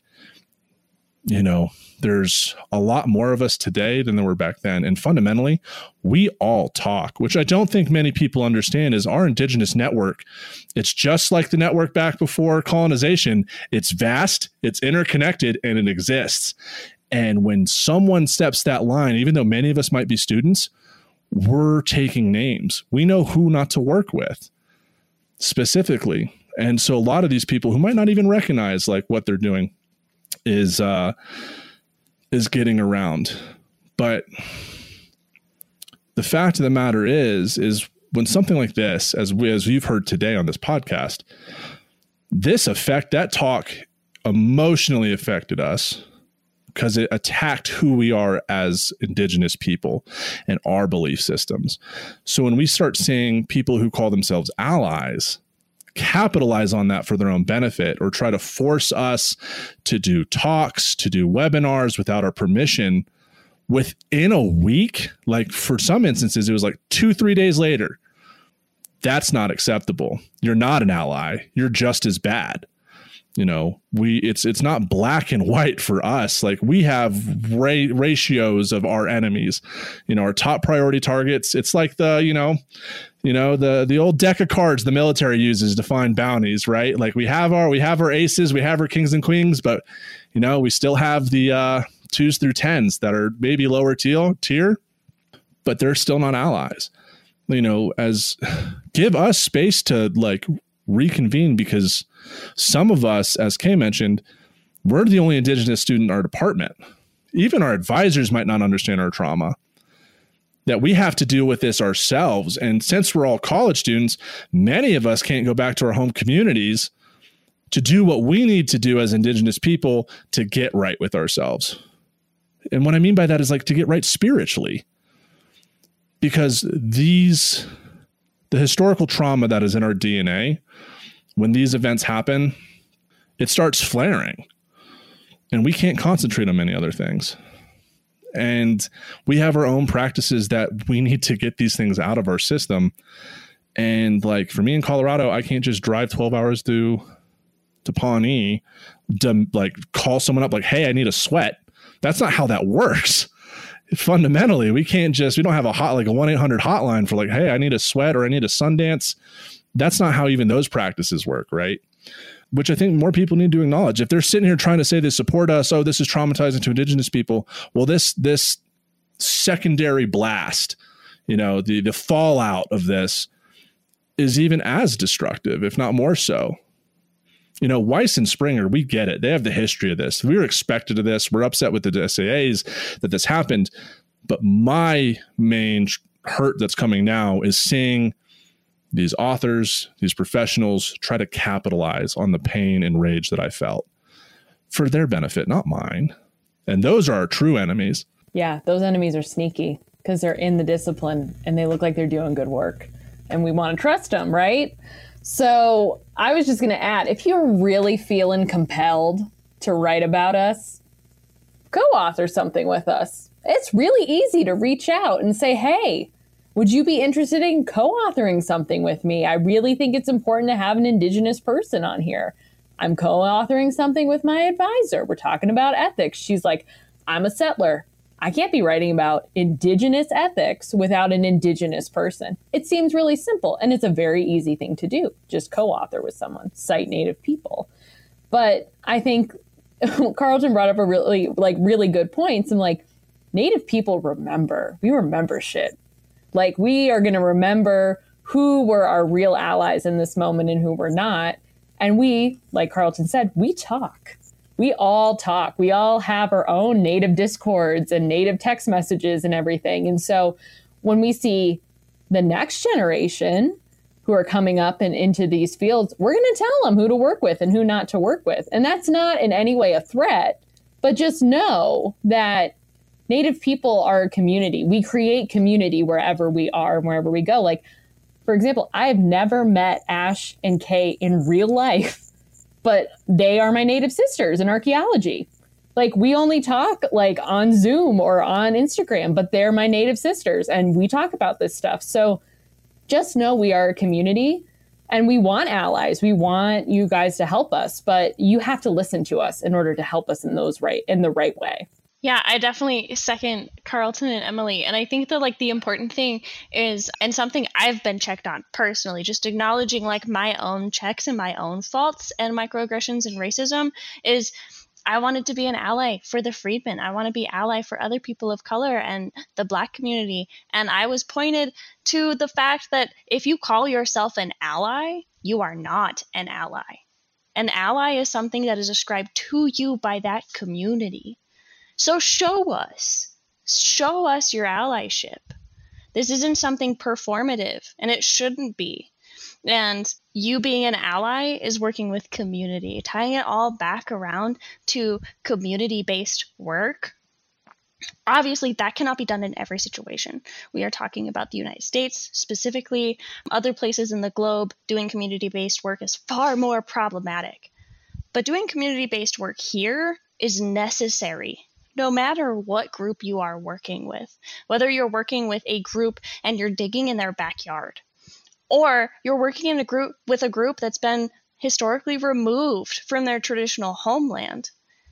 Speaker 3: there's a lot more of us today than there were back then. And fundamentally, we all talk, which I don't think many people understand, is our Indigenous network. It's just like the network back before colonization. It's vast, it's interconnected, and it exists. And when someone steps that line, even though many of us might be students, we're taking names. We know who not to work with specifically. And so a lot of these people who might not even recognize like what they're doing is getting around. But the fact of the matter is when something like this, as you've heard today on this podcast, that talk emotionally affected us, because it attacked who we are as Indigenous people and our belief systems. So when we start seeing people who call themselves allies capitalize on that for their own benefit, or try to force us to do talks, to do webinars without our permission within a week, like for some instances, it was like 2-3 days later, that's not acceptable. You're not an ally. You're just as bad. It's not black and white for us. Like, we have ratios of our enemies, our top priority targets. It's like the old deck of cards the military uses to find bounties, right? Like, we have our aces, we have our kings and queens, but we still have the 2s through 10s that are maybe lower tier, but they're still not allies. Give us space to like reconvene, because some of us, as Kay mentioned, we're the only Indigenous student in our department. Even our advisors might not understand our trauma, that we have to deal with this ourselves. And since we're all college students, many of us can't go back to our home communities to do what we need to do as Indigenous people to get right with ourselves. And what I mean by that is like to get right spiritually, because the historical trauma that is in our DNA, when these events happen, it starts flaring, and we can't concentrate on many other things. And we have our own practices that we need to get these things out of our system. And like for me in Colorado, I can't just drive 12 hours to Pawnee to like call someone up like, hey, I need a sweat. That's not how that works. Fundamentally, we don't have a 1-800 hotline for like, hey, I need a sweat or I need a Sundance. That's not how even those practices work, right? Which I think more people need to acknowledge. If they're sitting here trying to say they support us, oh, this is traumatizing to Indigenous people. Well, this secondary blast, the fallout of this is even as destructive, if not more so. Weiss and Springer, we get it. They have the history of this. We were expected of this. We're upset with the SAAs that this happened. But my main hurt that's coming now is seeing these authors, these professionals try to capitalize on the pain and rage that I felt for their benefit, not mine. And those are our true enemies.
Speaker 8: Yeah, those enemies are sneaky because they're in the discipline and they look like they're doing good work. And we want to trust them, right? So I was just going to add, if you're really feeling compelled to write about us, co-author something with us. It's really easy to reach out and say, hey, would you be interested in co-authoring something with me? I really think it's important to have an Indigenous person on here. I'm co-authoring something with my advisor. We're talking about ethics. She's like, I'm a settler. I can't be writing about Indigenous ethics without an Indigenous person. It seems really simple, and it's a very easy thing to do. Just co-author with someone, cite Native people. But I think Carlton brought up a really good points. And like, Native people remember. We remember shit. Like, we are going to remember who were our real allies in this moment and who were not. And we, like Carlton said, we talk. We all talk. We all have our own Native discords and Native text messages and everything. And so when we see the next generation who are coming up and into these fields, we're going to tell them who to work with and who not to work with. And that's not in any way a threat, but just know that Native people are a community. We create community wherever we are and wherever we go. Like, for example, I have never met Ash and Kay in real life, but they are my Native sisters in archaeology. Like, we only talk like on Zoom or on Instagram, but they're my Native sisters and we talk about this stuff. So just know we are a community and we want allies. We want you guys to help us, but you have to listen to us in order to help us in the right way.
Speaker 7: Yeah, I definitely second Carlton and Emily. And I think that like the important thing is, and something I've been checked on personally, just acknowledging like my own checks and my own faults and microaggressions and racism, is I wanted to be an ally for the freedmen. I want to be ally for other people of color and the Black community. And I was pointed to the fact that if you call yourself an ally, you are not an ally. An ally is something that is ascribed to you by that community. So show us your allyship. This isn't something performative, and it shouldn't be. And you being an ally is working with community, tying it all back around to community-based work. Obviously, that cannot be done in every situation. We are talking about the United States specifically. Other places in the globe, doing community-based work is far more problematic. But doing community-based work here is necessary, no matter what group you are working with. Whether you're working with a group and you're digging in their backyard, or you're working in a group that's been historically removed from their traditional homeland.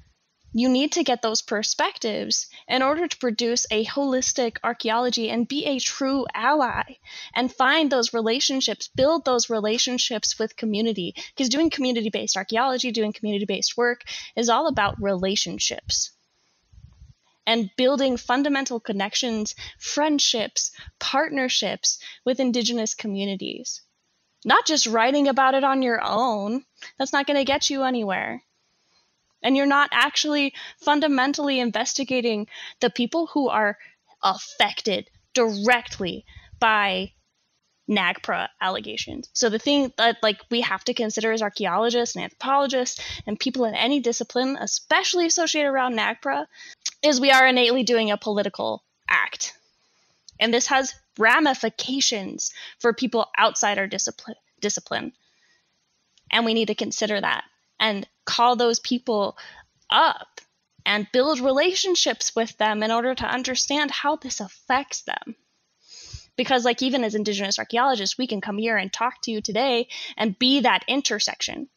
Speaker 7: You need to get those perspectives in order to produce a holistic archaeology and be a true ally and find those relationships, build those relationships with community. Because doing community-based archaeology, doing community-based work is all about relationships and building fundamental connections, friendships, partnerships with Indigenous communities. Not just writing about it on your own. That's not going to get you anywhere. And you're not actually fundamentally investigating the people who are affected directly by NAGPRA allegations. So the thing that we have to consider as archaeologists and anthropologists and people in any discipline, especially associated around NAGPRA, is we are innately doing a political act. And this has ramifications for people outside our discipline. And we need to consider that and call those people up and build relationships with them in order to understand how this affects them. Because even as Indigenous archaeologists, we can come here and talk to you today and be that intersection.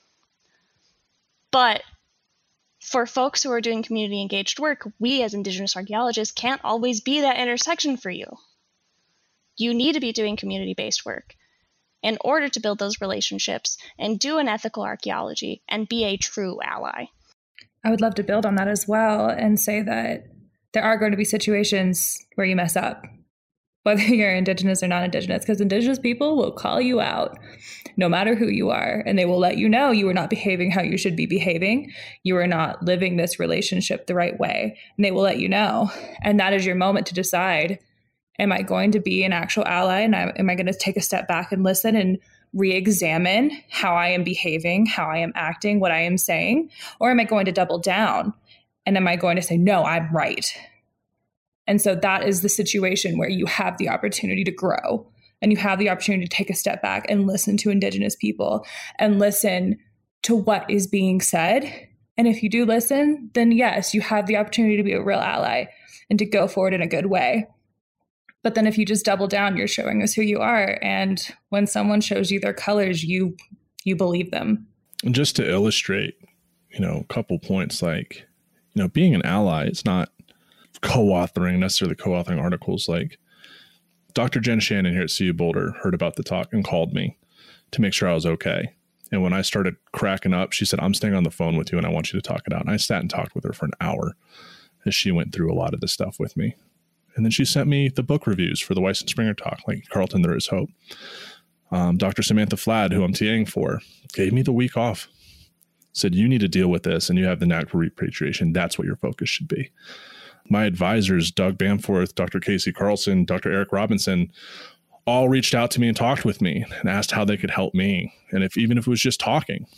Speaker 7: But for folks who are doing community engaged work, we as Indigenous archaeologists can't always be that intersection for you. You need to be doing community-based work in order to build those relationships and do an ethical archaeology and be a true ally.
Speaker 5: I would love to build on that as well and say that there are going to be situations where you mess up, whether you're Indigenous or non-Indigenous, because Indigenous people will call you out no matter who you are, and they will let you know you are not behaving how you should be behaving. You are not living this relationship the right way, and they will let you know. And that is your moment to decide, Am I going to be an actual ally? And am I going to take a step back and listen and re-examine how I am behaving, how I am acting, what I am saying? Or am I going to double down? And am I going to say, no, I'm right? And so that is the situation where you have the opportunity to grow, and you have the opportunity to take a step back and listen to Indigenous people and listen to what is being said. And if you do listen, then yes, you have the opportunity to be a real ally and to go forward in a good way. But then if you just double down, you're showing us who you are. And when someone shows you their colors, you believe them.
Speaker 3: And just to illustrate, a couple points, like, being an ally, it's not necessarily co-authoring articles. Like Dr. Jen Shannon here at CU Boulder heard about the talk and called me to make sure I was okay. And when I started cracking up, she said, I'm staying on the phone with you and I want you to talk it out. And I sat and talked with her for an hour as she went through a lot of this stuff with me. And then she sent me the book reviews for the Weiss and Springer talk, like Carlton, There Is Hope. Dr. Samantha Fladd, who I'm TAing for, gave me the week off. Said, you need to deal with this and you have the knack for repatriation. That's what your focus should be. My advisors, Doug Bamforth, Dr. Casey Carlson, Dr. Eric Robinson, all reached out to me and talked with me and asked how they could help me. And even if it was just talking.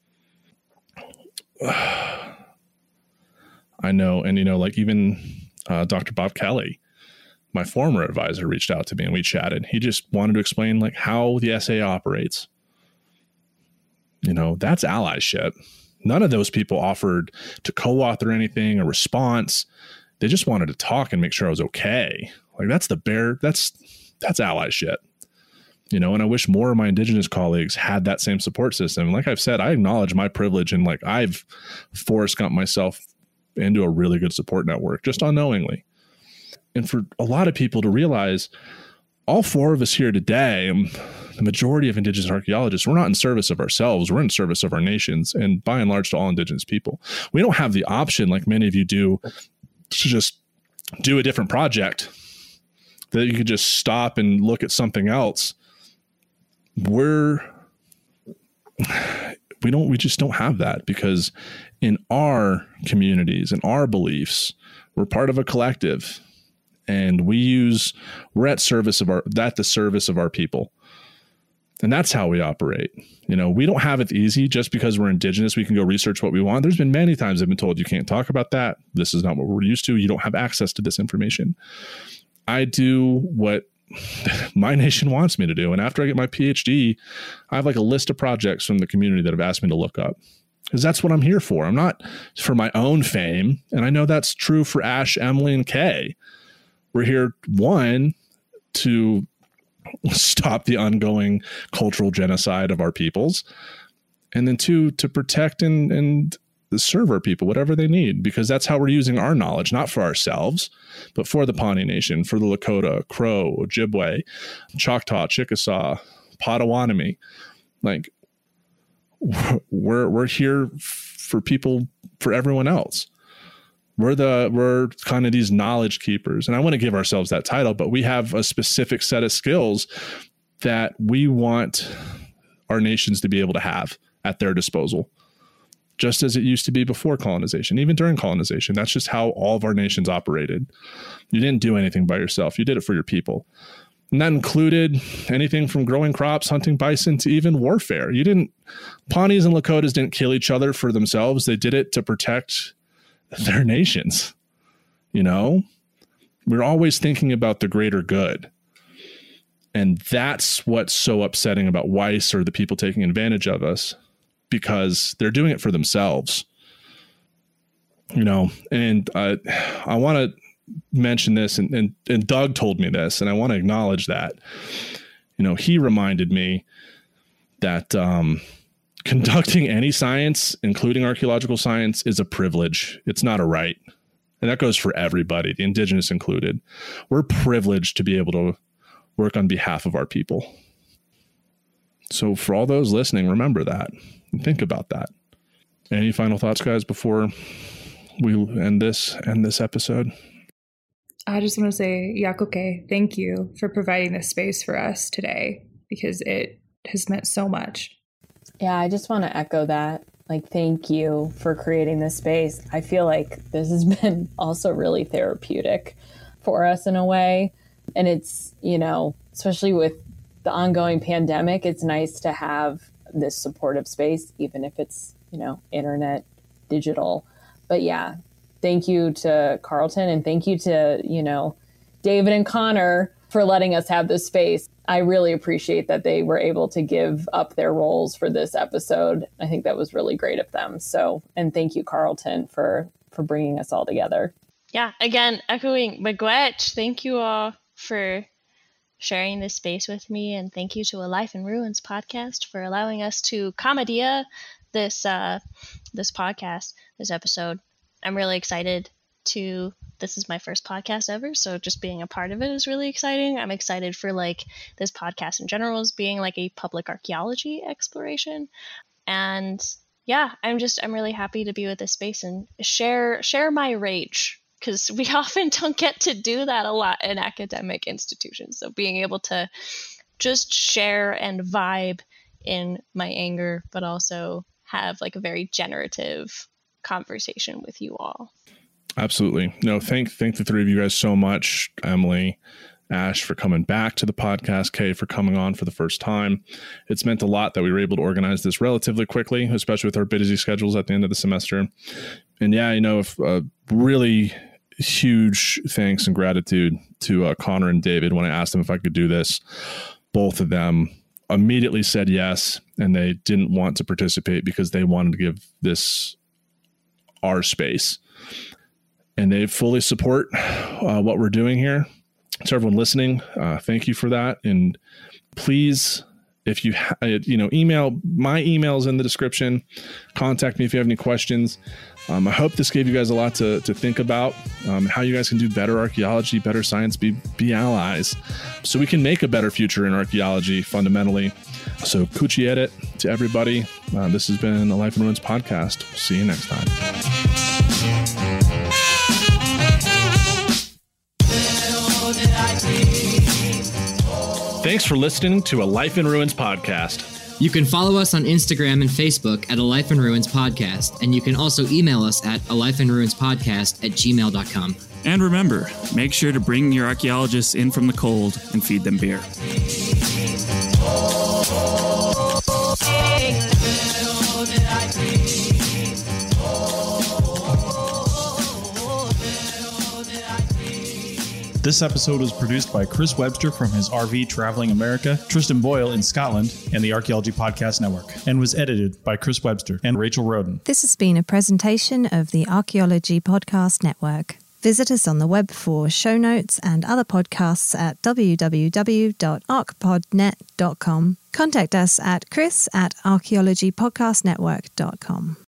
Speaker 3: I know. And, like even Dr. Bob Kelly, my former advisor, reached out to me and we chatted. He just wanted to explain like how the SAA operates. That's allyship. None of those people offered to co-author anything, a response. They just wanted to talk and make sure I was okay. Like that's allyship. And I wish more of my Indigenous colleagues had that same support system. And like I've said, I acknowledge my privilege and like I've Forrest Gumped myself into a really good support network, just unknowingly. And for a lot of people to realize, all four of us here today, the majority of Indigenous archaeologists, we're not in service of ourselves. We're in service of our nations and by and large to all Indigenous people. We don't have the option like many of you do to just do a different project that you could just stop and look at something else. We just don't have that, because in our communities and our beliefs, we're part of a collective and we're at the service of our people. And that's how we operate. We don't have it easy just because we're Indigenous. We can go research what we want. There's been many times I've been told you can't talk about that. This is not what we're used to. You don't have access to this information. I do what my nation wants me to do. And after I get my PhD, I have like a list of projects from the community that have asked me to look up, because that's what I'm here for. I'm not for my own fame. And I know that's true for Ash, Emily, and Kay. We're here, one, to stop the ongoing cultural genocide of our peoples, and then two, to protect and serve our people, whatever they need, because that's how we're using our knowledge, not for ourselves, but for the Pawnee Nation, for the Lakota, Crow, Ojibwe, Choctaw, Chickasaw, Potawatomi. Like we're here for people, for everyone else. We're kind of these knowledge keepers, and I want to give ourselves that title, but we have a specific set of skills that we want our nations to be able to have at their disposal, just as it used to be before colonization, even during colonization. That's just how all of our nations operated. You didn't do anything by yourself. You did it for your people. And that included anything from growing crops, hunting bison, to even warfare. Pawnees and Lakotas didn't kill each other for themselves. They did it to protect their nations. We're always thinking about the greater good. And that's what's so upsetting about Weiss or the people taking advantage of us, because they're doing it for themselves. And I want to mention this, and Doug told me this, and I want to acknowledge that. He reminded me that conducting any science, including archaeological science, is a privilege. It's not a right. And that goes for everybody, the Indigenous included. We're privileged to be able to work on behalf of our people. So for all those listening, remember that and think about that. Any final thoughts, guys, before we end this episode?
Speaker 5: I just want to say, Yakoke, thank you for providing this space for us today, because it has meant so much.
Speaker 8: Yeah, I just want to echo that. Thank you for creating this space. I feel like this has been also really therapeutic for us in a way. And it's, especially with the ongoing pandemic, it's nice to have this supportive space, even if it's, internet, digital. But yeah, thank you to Carlton, and thank you to, David and Connor for letting us have this space. I really appreciate that they were able to give up their roles for this episode. I think that was really great of them. So, and thank you, Carlton, for bringing us all together.
Speaker 7: Yeah, again, echoing Miigwech, thank you all for sharing this space with me, and thank you to A Life in Ruins podcast for allowing us to commedia this podcast, this episode. I'm really excited this is my first podcast ever, so just being a part of it is really exciting. I'm excited for this podcast in general as being a public archaeology exploration. And yeah, I'm really happy to be with this space and share my rage, because we often don't get to do that a lot in academic institutions. So being able to just share and vibe in my anger, but also have a very generative conversation with you all.
Speaker 3: Absolutely. No, thank the three of you guys so much. Emily, Ash, for coming back to the podcast, Kay for coming on for the first time. It's meant a lot that we were able to organize this relatively quickly, especially with our busy schedules at the end of the semester. And yeah, if really huge thanks and gratitude to Connor and David. When I asked them if I could do this, both of them immediately said yes, and they didn't want to participate because they wanted to give this our space. And they fully support what we're doing here. To everyone listening, thank you for that. And please, if you email, my email's in the description. Contact me if you have any questions. I hope this gave you guys a lot to think about, how you guys can do better archaeology, better science, be allies, so we can make a better future in archaeology fundamentally. So kuchiedit to everybody. This has been a Life in Ruins podcast. We'll see you next time. Thanks for listening to A Life in Ruins podcast.
Speaker 2: You can follow us on Instagram and Facebook at A Life in Ruins podcast, and you can also email us at alifeinruinspodcast@gmail.com.
Speaker 9: And remember, make sure to bring your archaeologists in from the cold and feed them beer.
Speaker 10: This episode was produced by Chris Webster from his RV Traveling America, Tristan Boyle in Scotland, and the Archaeology Podcast Network, and was edited by Chris Webster and Rachel Roden.
Speaker 1: This has been a presentation of the Archaeology Podcast Network. Visit us on the web for show notes and other podcasts at www.archpodnet.com. Contact us at chris@archaeologypodcastnetwork.com.